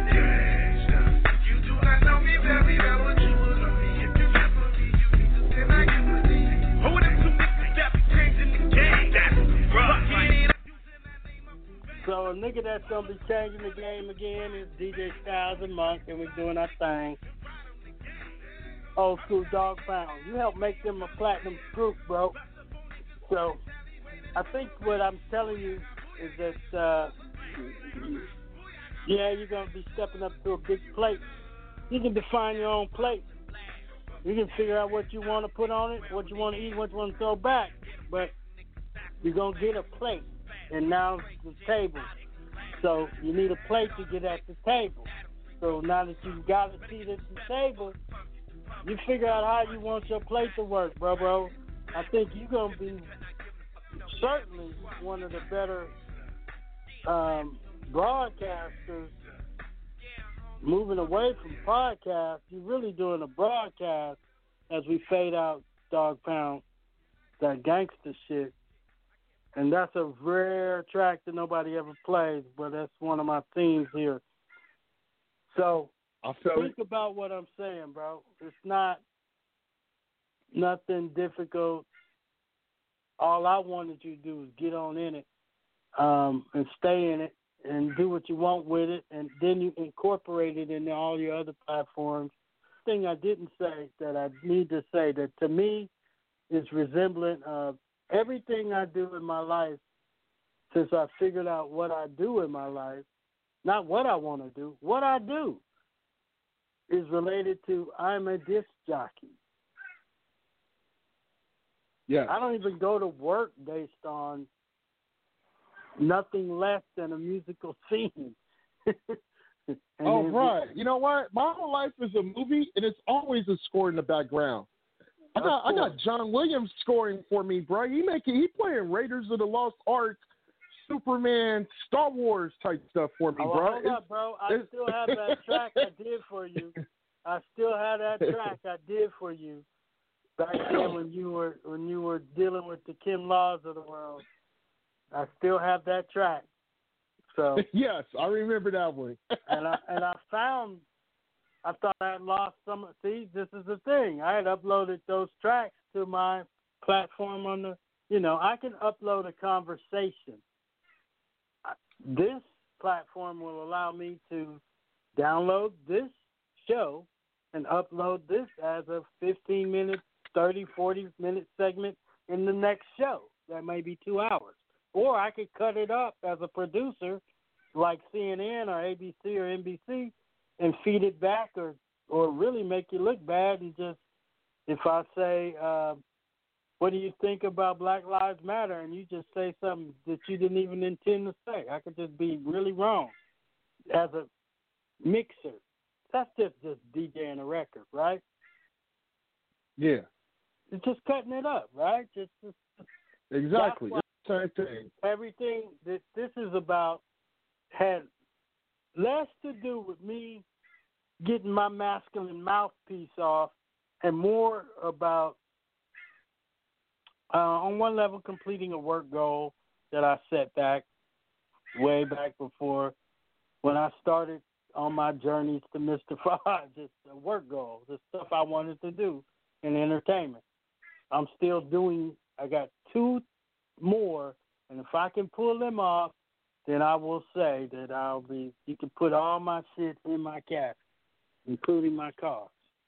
Speaker 2: So a nigga that's gonna be changing the game again is D J Styles and Monk, and we're doing our thing. Old school Dog Pound. You helped make them a platinum group, bro. So I think what I'm telling you is that uh, yeah, you're gonna be stepping up to a big plate. You can define your own plate. You can figure out what you want to put on it, what you want to eat, what you want to throw back. But you're gonna get a plate, and now the table. So you need a plate to get at the table. So now that you've got a seat at the table, you figure out how you want your plate to work, bro, bro. I think you're gonna be certainly one of the better um, broadcasters. Moving away from podcast, you're really doing a broadcast as we fade out Dog Pound, that gangster shit. And that's a rare track that nobody ever plays, but that's one of my themes here. So
Speaker 3: I feel
Speaker 2: think
Speaker 3: it.
Speaker 2: about what I'm saying, bro. It's not nothing difficult. All I wanted you to do is get on in it um, and stay in it and do what you want with it, and then you incorporate it into all your other platforms. Thing I didn't say that I need to say that to me is resemblant of everything I do in my life since I figured out what I do in my life, not what I want to do, what I do is related to I'm a disc jockey.
Speaker 3: Yeah.
Speaker 2: I don't even go to work based on nothing less than a musical scene. And
Speaker 3: Oh,
Speaker 2: then-
Speaker 3: right. You know what? My whole life is a movie, and it's always a score in the background. I got I got
Speaker 2: course.
Speaker 3: John Williams scoring for me, bro. He making he playing Raiders of the Lost Ark, Superman, Star Wars type stuff for me,
Speaker 2: Oh,
Speaker 3: bro.
Speaker 2: well, hold
Speaker 3: It's-
Speaker 2: up, bro. I
Speaker 3: it's-
Speaker 2: still have that track I did for you. I still have that track I did for you back then when you were when you were dealing with the Kim Laws of the world. I still have that track. So
Speaker 3: Yes, I remember that one.
Speaker 2: and I and I found I thought I had lost some. See, this is the thing. I had uploaded those tracks to my platform on the. You know, I can upload a conversation. This platform will allow me to download this show and upload this as a fifteen minute, thirty, forty minute segment in the next show. That may be two hours. Or I could cut it up as a producer like C N N or A B C or N B C and feed it back or, or really make you look bad and just, if I say, uh, what do you think about Black Lives Matter? And you just say something that you didn't even intend to say. I could just be really wrong as a mixer. That's just, just DJing a record, right?
Speaker 3: Yeah,
Speaker 2: It's just cutting it up, right? Just, just
Speaker 3: exactly.
Speaker 2: That's
Speaker 3: Same thing.
Speaker 2: everything that this is about had less to do with me getting my masculine mouthpiece off and more about, uh, on one level, completing a work goal that I set back way back before when I started on my journeys to mystify, just a work goal, the stuff I wanted to do in entertainment. I'm still doing, I got two more, and if I can pull them off, then I will say that I'll be, you can put all my shit in my casket, including my cars.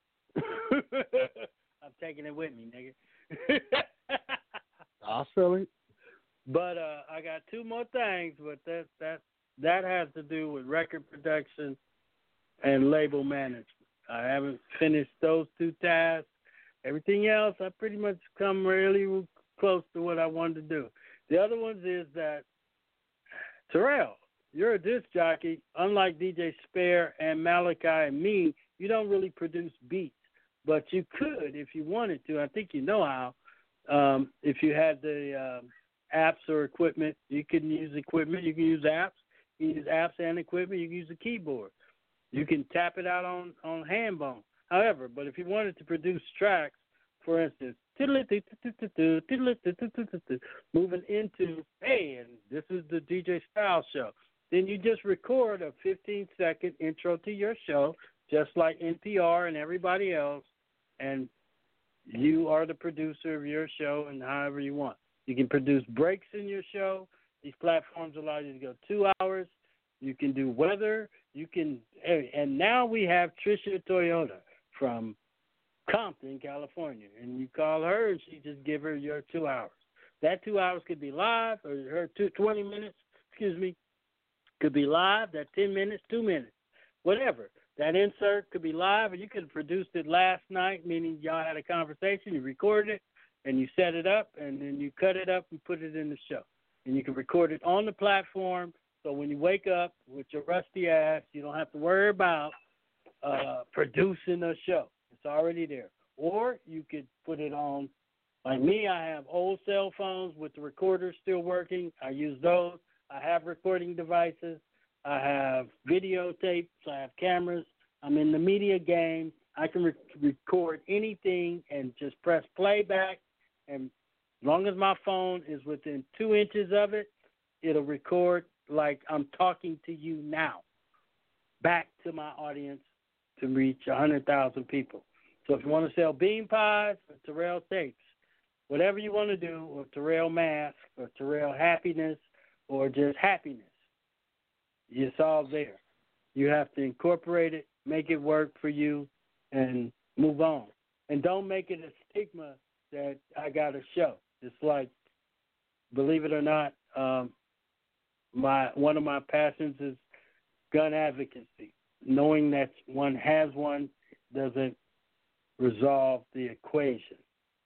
Speaker 2: I'm taking it with me, nigga.
Speaker 3: I feel it.
Speaker 2: But uh, I got two more things, but that that that has to do with record production and label management. I haven't finished those two tasks. Everything else, I pretty much come really close to what I wanted to do. The other ones is that, Terrell, you're a disc jockey. Unlike D J Spare and Malachi and me, you don't really produce beats. But you could if you wanted to. I think you know how. Um, if you had the um, apps or equipment, you can use equipment. You can use apps. You can use apps and equipment. You can use a keyboard. You can tap it out on, on handbone. However, but if you wanted to produce tracks, for instance, moving into, hey, and this is the D J Style Show, then you just record a fifteen-second intro to your show, just like N P R and everybody else, and you are the producer of your show and however you want. You can produce breaks in your show. These platforms allow you to go two hours. You can do weather. You can, and now we have Trisha Toyota from Compton, California, and you call her and she just give her your two hours. That two hours could be live, or her two, twenty minutes, excuse me, could be live. That ten minutes, two minutes, whatever. That insert could be live, or you could have produced it last night, meaning y'all had a conversation, you recorded it, and you set it up, and then you cut it up and put it in the show. And you can record it on the platform, so when you wake up with your rusty ass, you don't have to worry about uh, producing a show. It's already there. Or you could put it on, like me, I have old cell phones with the recorder still working. I use those. I have recording devices. I have videotapes. I have cameras. I'm in the media game. I can re- record anything and just press playback. And as long as my phone is within two inches of it, it'll record like I'm talking to you now, back to my audience to reach one hundred thousand people. So if you want to sell bean pies or Terrell tapes, whatever you want to do, or Terrell mask, or Terrell happiness, or just happiness, it's all there. You have to incorporate it, make it work for you, and move on. And don't make it a stigma that I got a show. It's like, believe it or not, um, my one of my passions is gun advocacy. Knowing that one has one doesn't resolve the equation.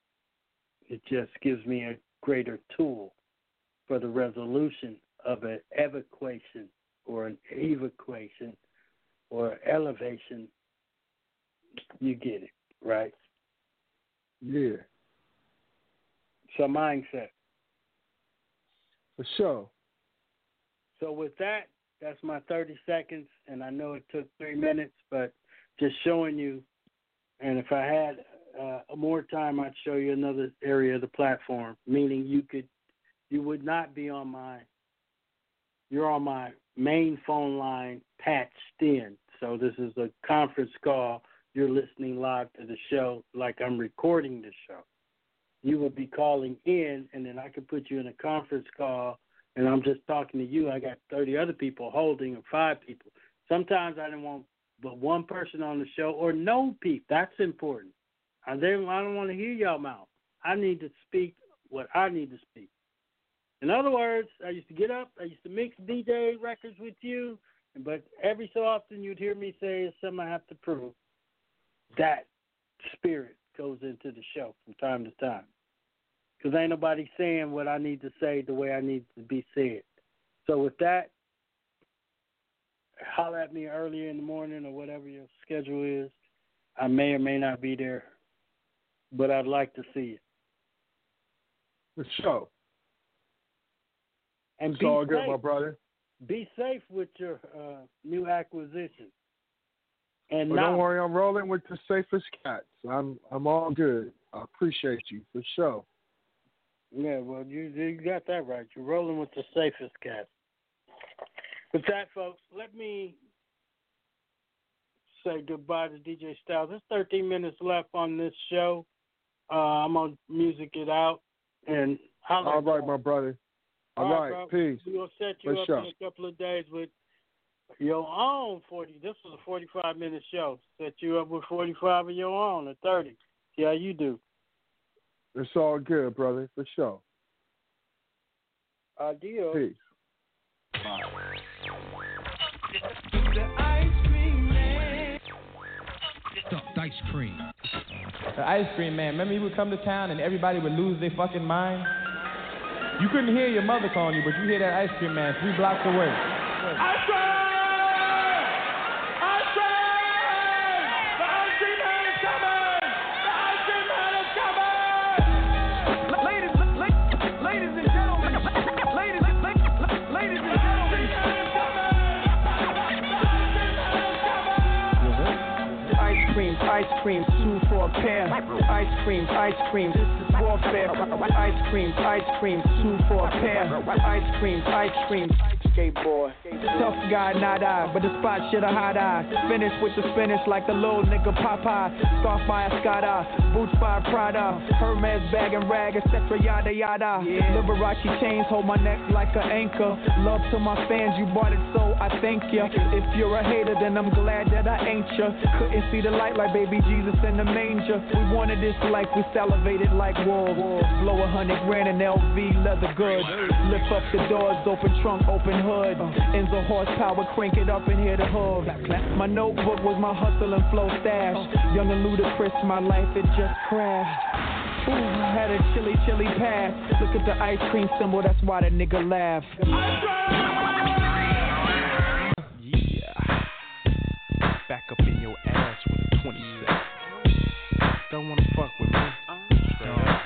Speaker 2: It just gives me a greater tool for the resolution of an evacuation or an evacuation or elevation. You get it, right?
Speaker 3: Yeah.
Speaker 2: It's a mindset.
Speaker 3: For sure.
Speaker 2: So with that, that's my thirty seconds, and I know it took three minutes, but just showing you, and if I had uh, more time, I'd show you another area of the platform, meaning you could, you would not be on my, you're on my main phone line patched in. So this is a conference call. You're listening live to the show like I'm recording the show. You would be calling in, and then I could put you in a conference call, and I'm just talking to you. I got thirty other people holding, or five people. Sometimes I don't want but one person on the show, or no people. That's important. I don't, I don't want to hear y'all mouth. I need to speak what I need to speak. In other words, I used to get up, I used to mix D J records with you, but every so often you'd hear me say it's something I have to prove. That spirit goes into the show from time to time. Because ain't nobody saying what I need to say the way I need to be said. So with that, holler at me earlier in the morning or whatever your schedule is. I may or may not be there, but I'd like to see it.
Speaker 3: For sure.
Speaker 2: And
Speaker 3: It's
Speaker 2: be
Speaker 3: all
Speaker 2: safe.
Speaker 3: good, my brother.
Speaker 2: Be safe with your uh, new acquisition. And
Speaker 3: But
Speaker 2: now,
Speaker 3: don't worry, I'm rolling with the safest cats. I'm I'm all good. I appreciate you for sure.
Speaker 2: yeah, well, you you got that right. You're rolling with the safest cat. With that, folks, let me say goodbye to D J Styles. There's thirteen minutes left on this show. Uh, I'm gonna music it out, and holler
Speaker 3: All right,
Speaker 2: at
Speaker 3: my brother. All, all right,
Speaker 2: bro.
Speaker 3: peace.
Speaker 2: We're gonna set you
Speaker 3: For
Speaker 2: up
Speaker 3: sure.
Speaker 2: in a couple of days with your own forty. This was a forty-five minute show. Set you up with forty-five of your own or thirty. See how you do.
Speaker 3: It's all good, brother, for sure.
Speaker 2: Ideal.
Speaker 3: Peace.
Speaker 5: The ice cream man.
Speaker 6: Stuffed ice cream.
Speaker 7: The ice cream man. Remember he would come to town and everybody would lose their fucking mind? You couldn't hear your mother calling you, but you hear that ice cream man three blocks away. Ice cream! Ice cream! The ice cream man is coming! The ice cream man is coming! Ladies, la- ladies and gentlemen, ladies, la- ladies and gentlemen,
Speaker 8: Ice cream, ice cream, two for a pair. Ice cream, ice cream, this is warfare. Ice cream, ice cream, two for a pair. Ice cream, ice cream. Skateboard. Tough guy, not I, but the spot shit a hot eye. Finish with the spinach like the little nigga Popeye. Scarf by Escada, boots by Prada, Hermes bag and rag, et cetera. Yada yada. Yeah. Liberace chains hold my neck like an anchor. Love to my fans, you bought it, so I thank ya. If you're a hater, then I'm glad that I ain't ya. Couldn't see the light like baby Jesus in the manger. We wanted this life, we salivated like wolves. Blow a hundred grand in L V leather goods. Lift up the doors, open trunk, open hood. Enzo horsepower, crank it up and hear the hood. My notebook was my hustle and flow stash. Young and ludicrous, my life it just crashed. Ooh, had a chilly, chilly past. Look at the ice cream symbol, that's why the nigga laughed.
Speaker 9: Yeah. Back up in your ass with a twenty-seven. Don't wanna fuck with me. Straight up.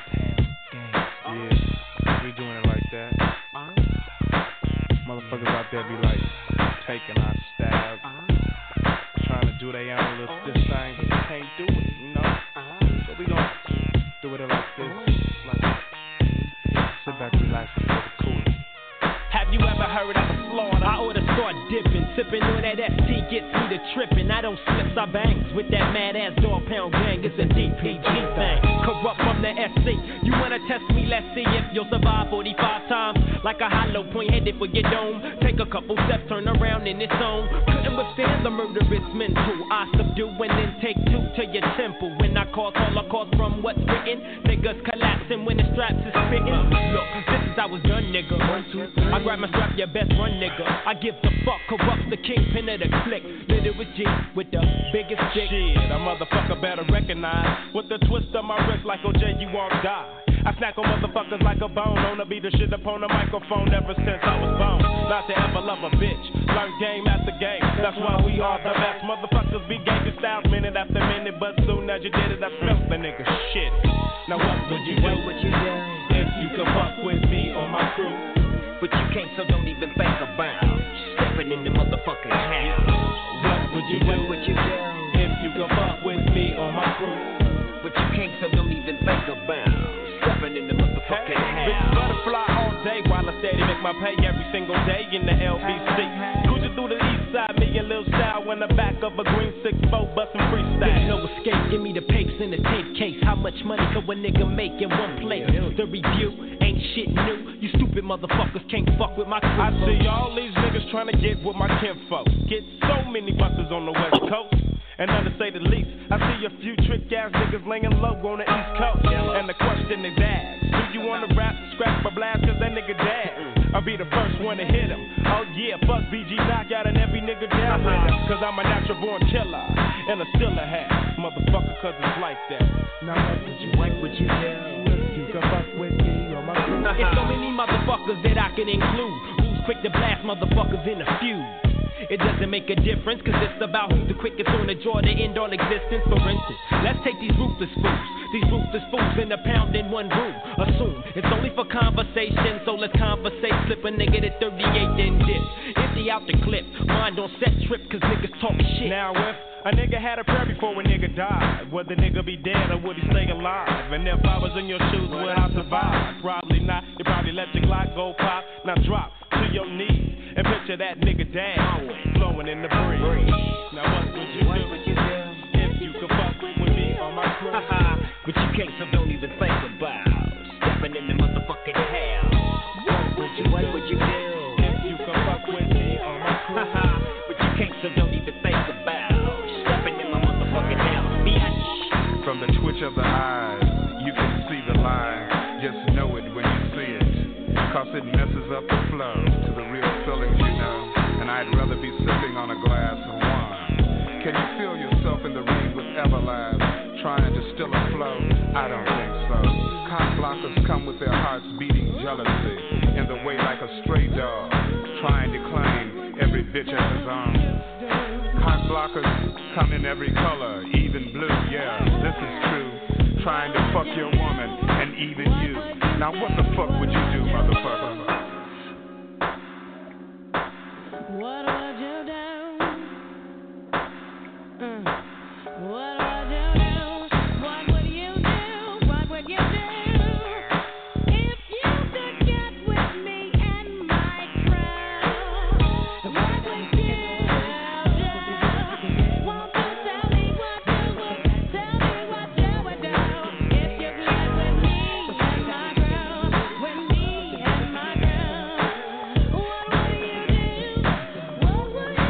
Speaker 9: Yeah, we doing it like that. Motherfuckers out there be like taking our stab, trying to do their own little this thing, but they can't do it, you know. So we gon' do it like this, like sit back, relax, and get it cool.
Speaker 10: Have you ever heard of a slaughter? I oughta start dipping, sipping on that F T gets me to tripping. I don't slip, I bangs with that mad ass dog pound gang. It's a D P G thing. Corrupt from the S C. You wanna test me? Let's see if you'll survive forty-five times. Like a hollow point headed for your dome. Take a couple steps, turn around in its own. Couldn't withstand the murderous mental. I subdue and then take two to your temple. When I cause holocaust from what's written, niggas collapsing when the straps is spitting. Look, this is how it's done, nigga. One, two, three. I grab my strap, your best run, nigga. I give the fuck, corrupt the kingpin of the clique. Little with G with the biggest dick.
Speaker 9: Shit, a motherfucker better recognize. With the twist of my wrist like O J, you won't die. I snack on motherfuckers like a bone. Wanna be the shit upon the microphone ever since I was born. Not to ever love a bitch. Learn game after game. That's why we are the best. Motherfuckers be gangster styles minute after minute. But soon as you did it, I felt the nigga shit. I pay every single day in the L B C. Cruising through the east side, me and Lil Sal in the back of a green six four, bustin' freestyle.
Speaker 10: There's no escape, give me the papes in the tape case. How much money could a nigga make in one place? The review ain't shit new. You stupid motherfuckers can't fuck with my crew.
Speaker 9: I see all these niggas trying to get with my kinfolk. Get so many busters on the west coast. And none to say the least, I see a few trick ass niggas laying low on the east coast. And the question is asked, do you wanna rap, scrap, or blast, cause that nigga dead? I'll be the first one to hit him. Oh yeah, fuck B G knockout and every nigga down with him. Cause I'm a natural born killer, and a still a hat. Motherfucker, cause it's like that.
Speaker 5: Now what would you, what would you do? You can fuck with me or my crew.
Speaker 10: It's so many motherfuckers that I can include. Who's quick to blast motherfuckers in a feud? It doesn't make a difference, cause it's about who's the quickest on the jaw to end all existence. For instance, let's take these ruthless fools. These ruthless fools in a pound in one room. Assume it's only for conversation, so let's conversate. Slip a nigga to thirty-eight, then dip. Empty out the clip, mind on set trip, cause niggas talk shit.
Speaker 9: Now if a nigga had a prayer before a nigga died, would the nigga be dead or would he stay alive? And if I was in your shoes, would I survive? Probably not, you probably let your Glock go pop. Now drop to your knees and picture that nigga down, flowing in the breeze. Now what would you do, would you do if you could fuck with me on my crew?
Speaker 10: But you can't, so don't even think about stepping in the motherfucking hell. What would you, what would you do
Speaker 9: if you could fuck with me on my crew?
Speaker 10: But you can't, so don't even think about stepping in my motherfucking hell, bitch.
Speaker 11: From the twitch of the eyes, you can see the lie. Just know it when you see it, cause it messes up the flow to the real feelings you know. And I'd rather be sipping on a glass of wine. Can you feel yourself in the ring with Everlast, trying to still a flow? I don't think so. Cock blockers come with their hearts beating jealousy in the way like a stray dog, trying to claim every bitch as his own. Cock blockers come in every color, even blue, yeah, this is true. Trying to fuck your woman and even you. Now what the fuck would you do, motherfucker?
Speaker 4: What would you do? Mm. What would you do? What would you do? What would you do? If you could get with me and my crew, what would you do? Won't you tell me what you would? Tell me what you would do if you could get with me and my crew, with me and my crew. What would you do? What would you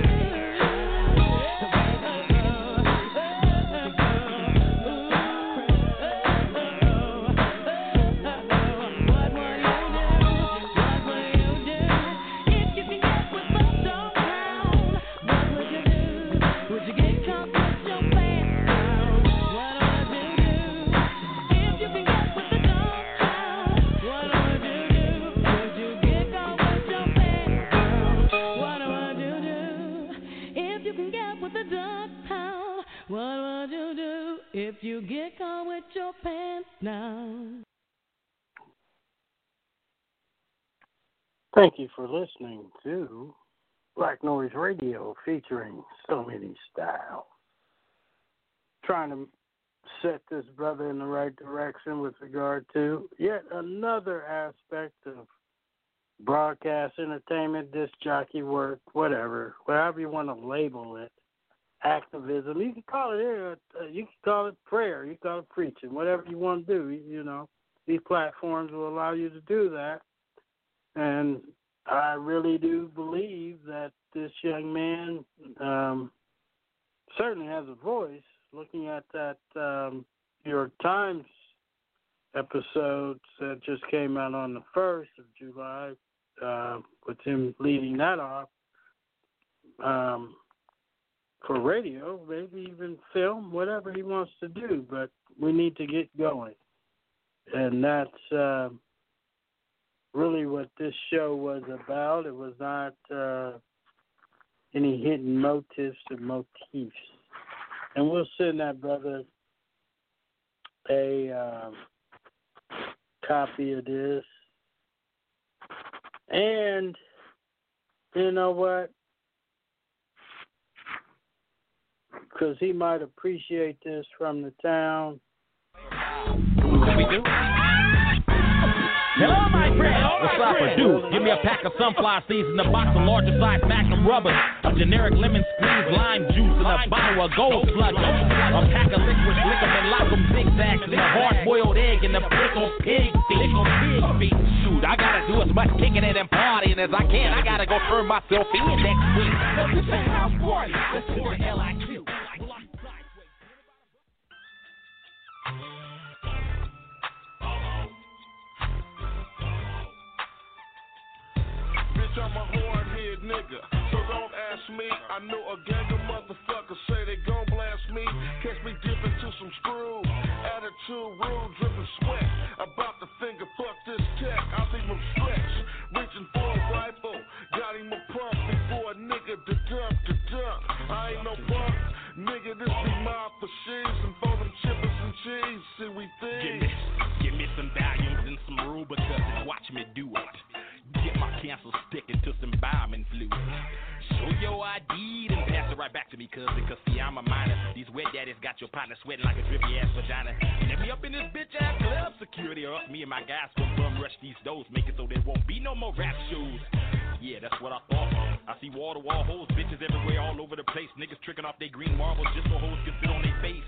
Speaker 4: if you get caught with your pants down?
Speaker 2: Thank you for listening to Black Noise Radio featuring So Many Styles. Trying to set this brother in the right direction with regard to yet another aspect of broadcast entertainment, disc jockey work, whatever, whatever you want to label it. Activism, you can call it uh, you can call it prayer, you can call it preaching, whatever you want to do. You, you know, these platforms will allow you to do that, and I really do believe that this young man um, certainly has a voice. Looking at that um, New York Times episode that just came out on the first of July, uh, with him leading that off. Um, For radio, maybe even film, whatever he wants to do, but we need to get going. And that's uh, really what this show was about. It was not uh, any hidden motives or motifs. And we'll send that brother a uh, copy of this. And you know what? Because he might appreciate this from the town.
Speaker 10: What we do? Hello, my friend. What's up, or do? Give me a pack of sunflower seeds and a box of larger size Magnum rubbers, a generic lemon squeeze, lime juice, and a bottle of gold sludge. A pack of liquids, lick 'em and lock 'em zigzags, and a hard-boiled egg and a pickled pig feet. Pig feet. Shoot, I gotta do as much kicking it and partying as I can. I gotta go turn myself in next week. This is a house party. This is the L I Q.
Speaker 12: Bitch, I'm a hard-head nigga, so don't ask me. I know a gang of motherfuckers say they gon' blast me. Catch me dipping to some screws, attitude rude, dripping sweat. About to finger fuck this tech, I leave him stretched. Reaching for a rifle, got him a pump before a nigga to dump, to dump. I ain't no punk, nigga, this be mob for sheaves and for them chippers and cheese. See, we think.
Speaker 10: Give me, give me some volumes and some Rubicus, watch me do it. Get my cancer sticking to some embalming fluid. Show your I D and pass it right back to me, cousin. Cause see, I'm a minor. These wet daddies got your partner sweating like a drippy ass vagina. Let me up in this bitch ass club security, or else me and my guys gon' bum rush these doors, make it so there won't be no more rap shoes. Yeah, that's what I thought. I see wall to wall hoes, bitches everywhere, all over the place. Niggas tricking off their green marbles just so hoes can sit on their face.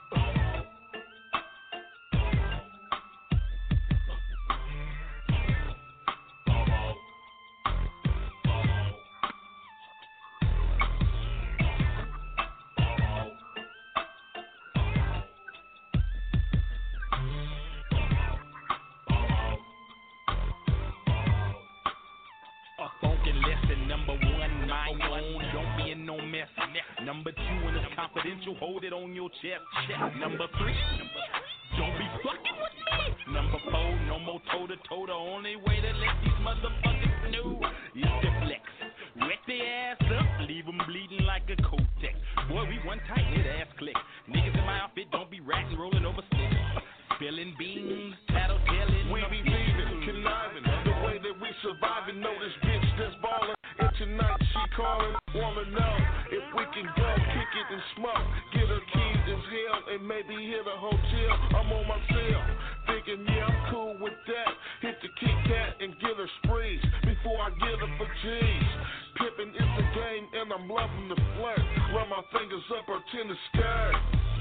Speaker 10: Number two, when it's confidential, hold it on your chest. Number three, don't be fucking with me. Number four, no more toe to toe. The only way to let these motherfuckers know is to flex. Wet their ass up, leave them bleeding like a Kotex. Boy, we one tight, hit ass click. Niggas in my outfit don't be ratting, rolling over sticks. Spilling beans, tattletelling.
Speaker 12: We be thieving, conniving. The way that we surviving, know this bitch that's ballin'. And tonight she calling, wanna know if we can go kick it and smoke. Get her keys as hell and maybe hit a hotel. I'm on my cell, thinking yeah I'm cool with that. Hit the Kit Kat and get her sprees before I get her for G's. Pippin' is the game and I'm loving the flirt. Run my fingers up her tennis skirt.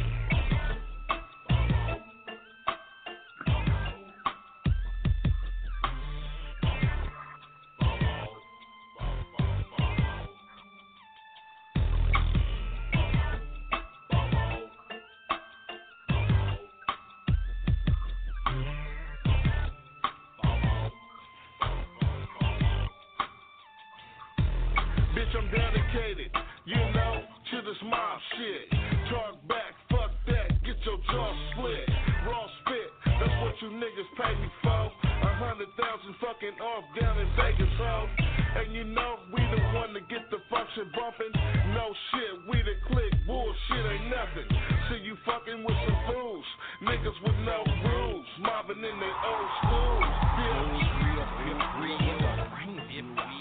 Speaker 12: I'm dedicated, you know, to this mob shit. Talk back, fuck that, get your jaw split. Raw spit, that's what you niggas pay me for. A hundred thousand fucking off down in Vegas, ho. And you know, we the one to get the function bumping. No shit, we the click, bullshit ain't nothing. See you fucking with some fools, niggas with no rules, mobbing in their old schools. Yeah. Real, real, real, real, real.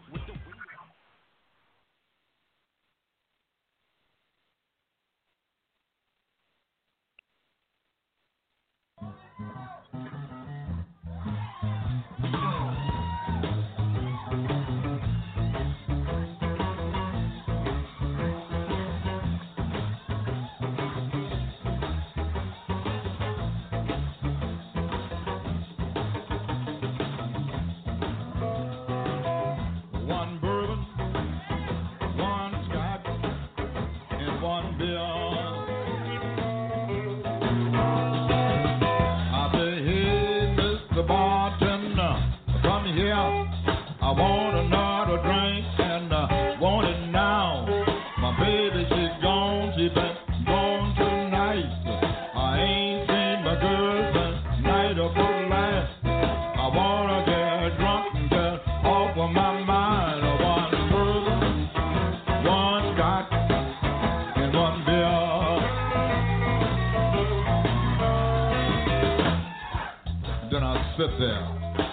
Speaker 13: Sit there,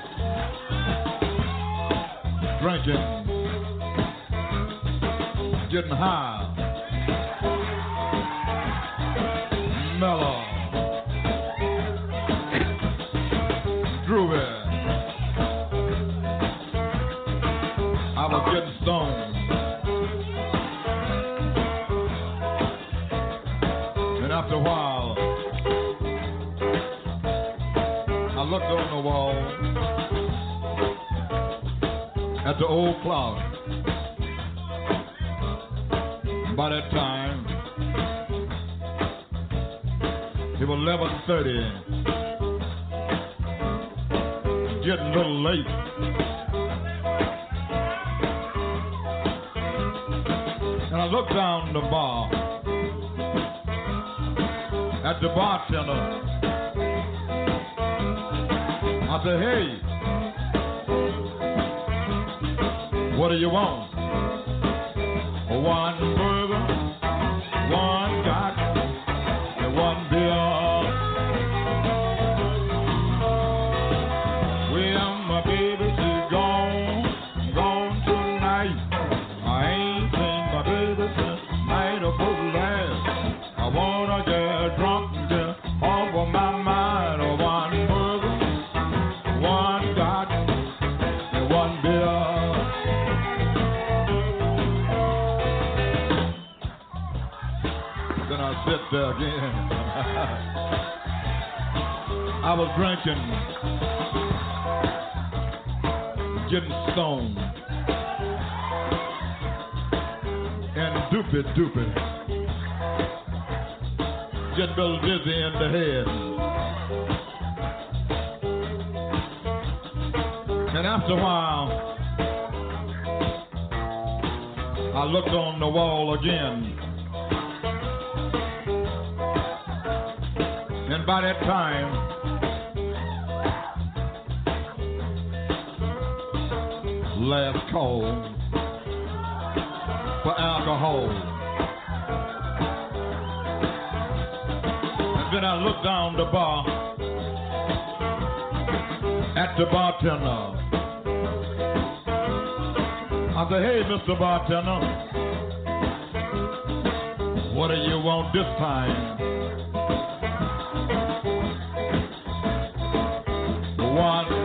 Speaker 13: drinking, getting high, mellow, groovy. after a while, I looked on the wall at the old clock. By that time, it was eleven thirty, getting a little late. And I looked down the bar at the bartender. I said, hey, what do you want? One burger, one got, and one beer. Well, my baby, she's gone, gone tonight. I ain't seen my baby since night before last. I wanna get drunk and get off of my mind. Oh, one burger, one got, and one beer. Then I sit there again. I was drinking, getting stoned, and doopy doopy, getting a little dizzy in the head. And after a while, I looked on the wall again. And by that time, last call for alcohol. And then I looked down the bar at the bartender. I said, hey, Mister Bartender, what do you want this time? One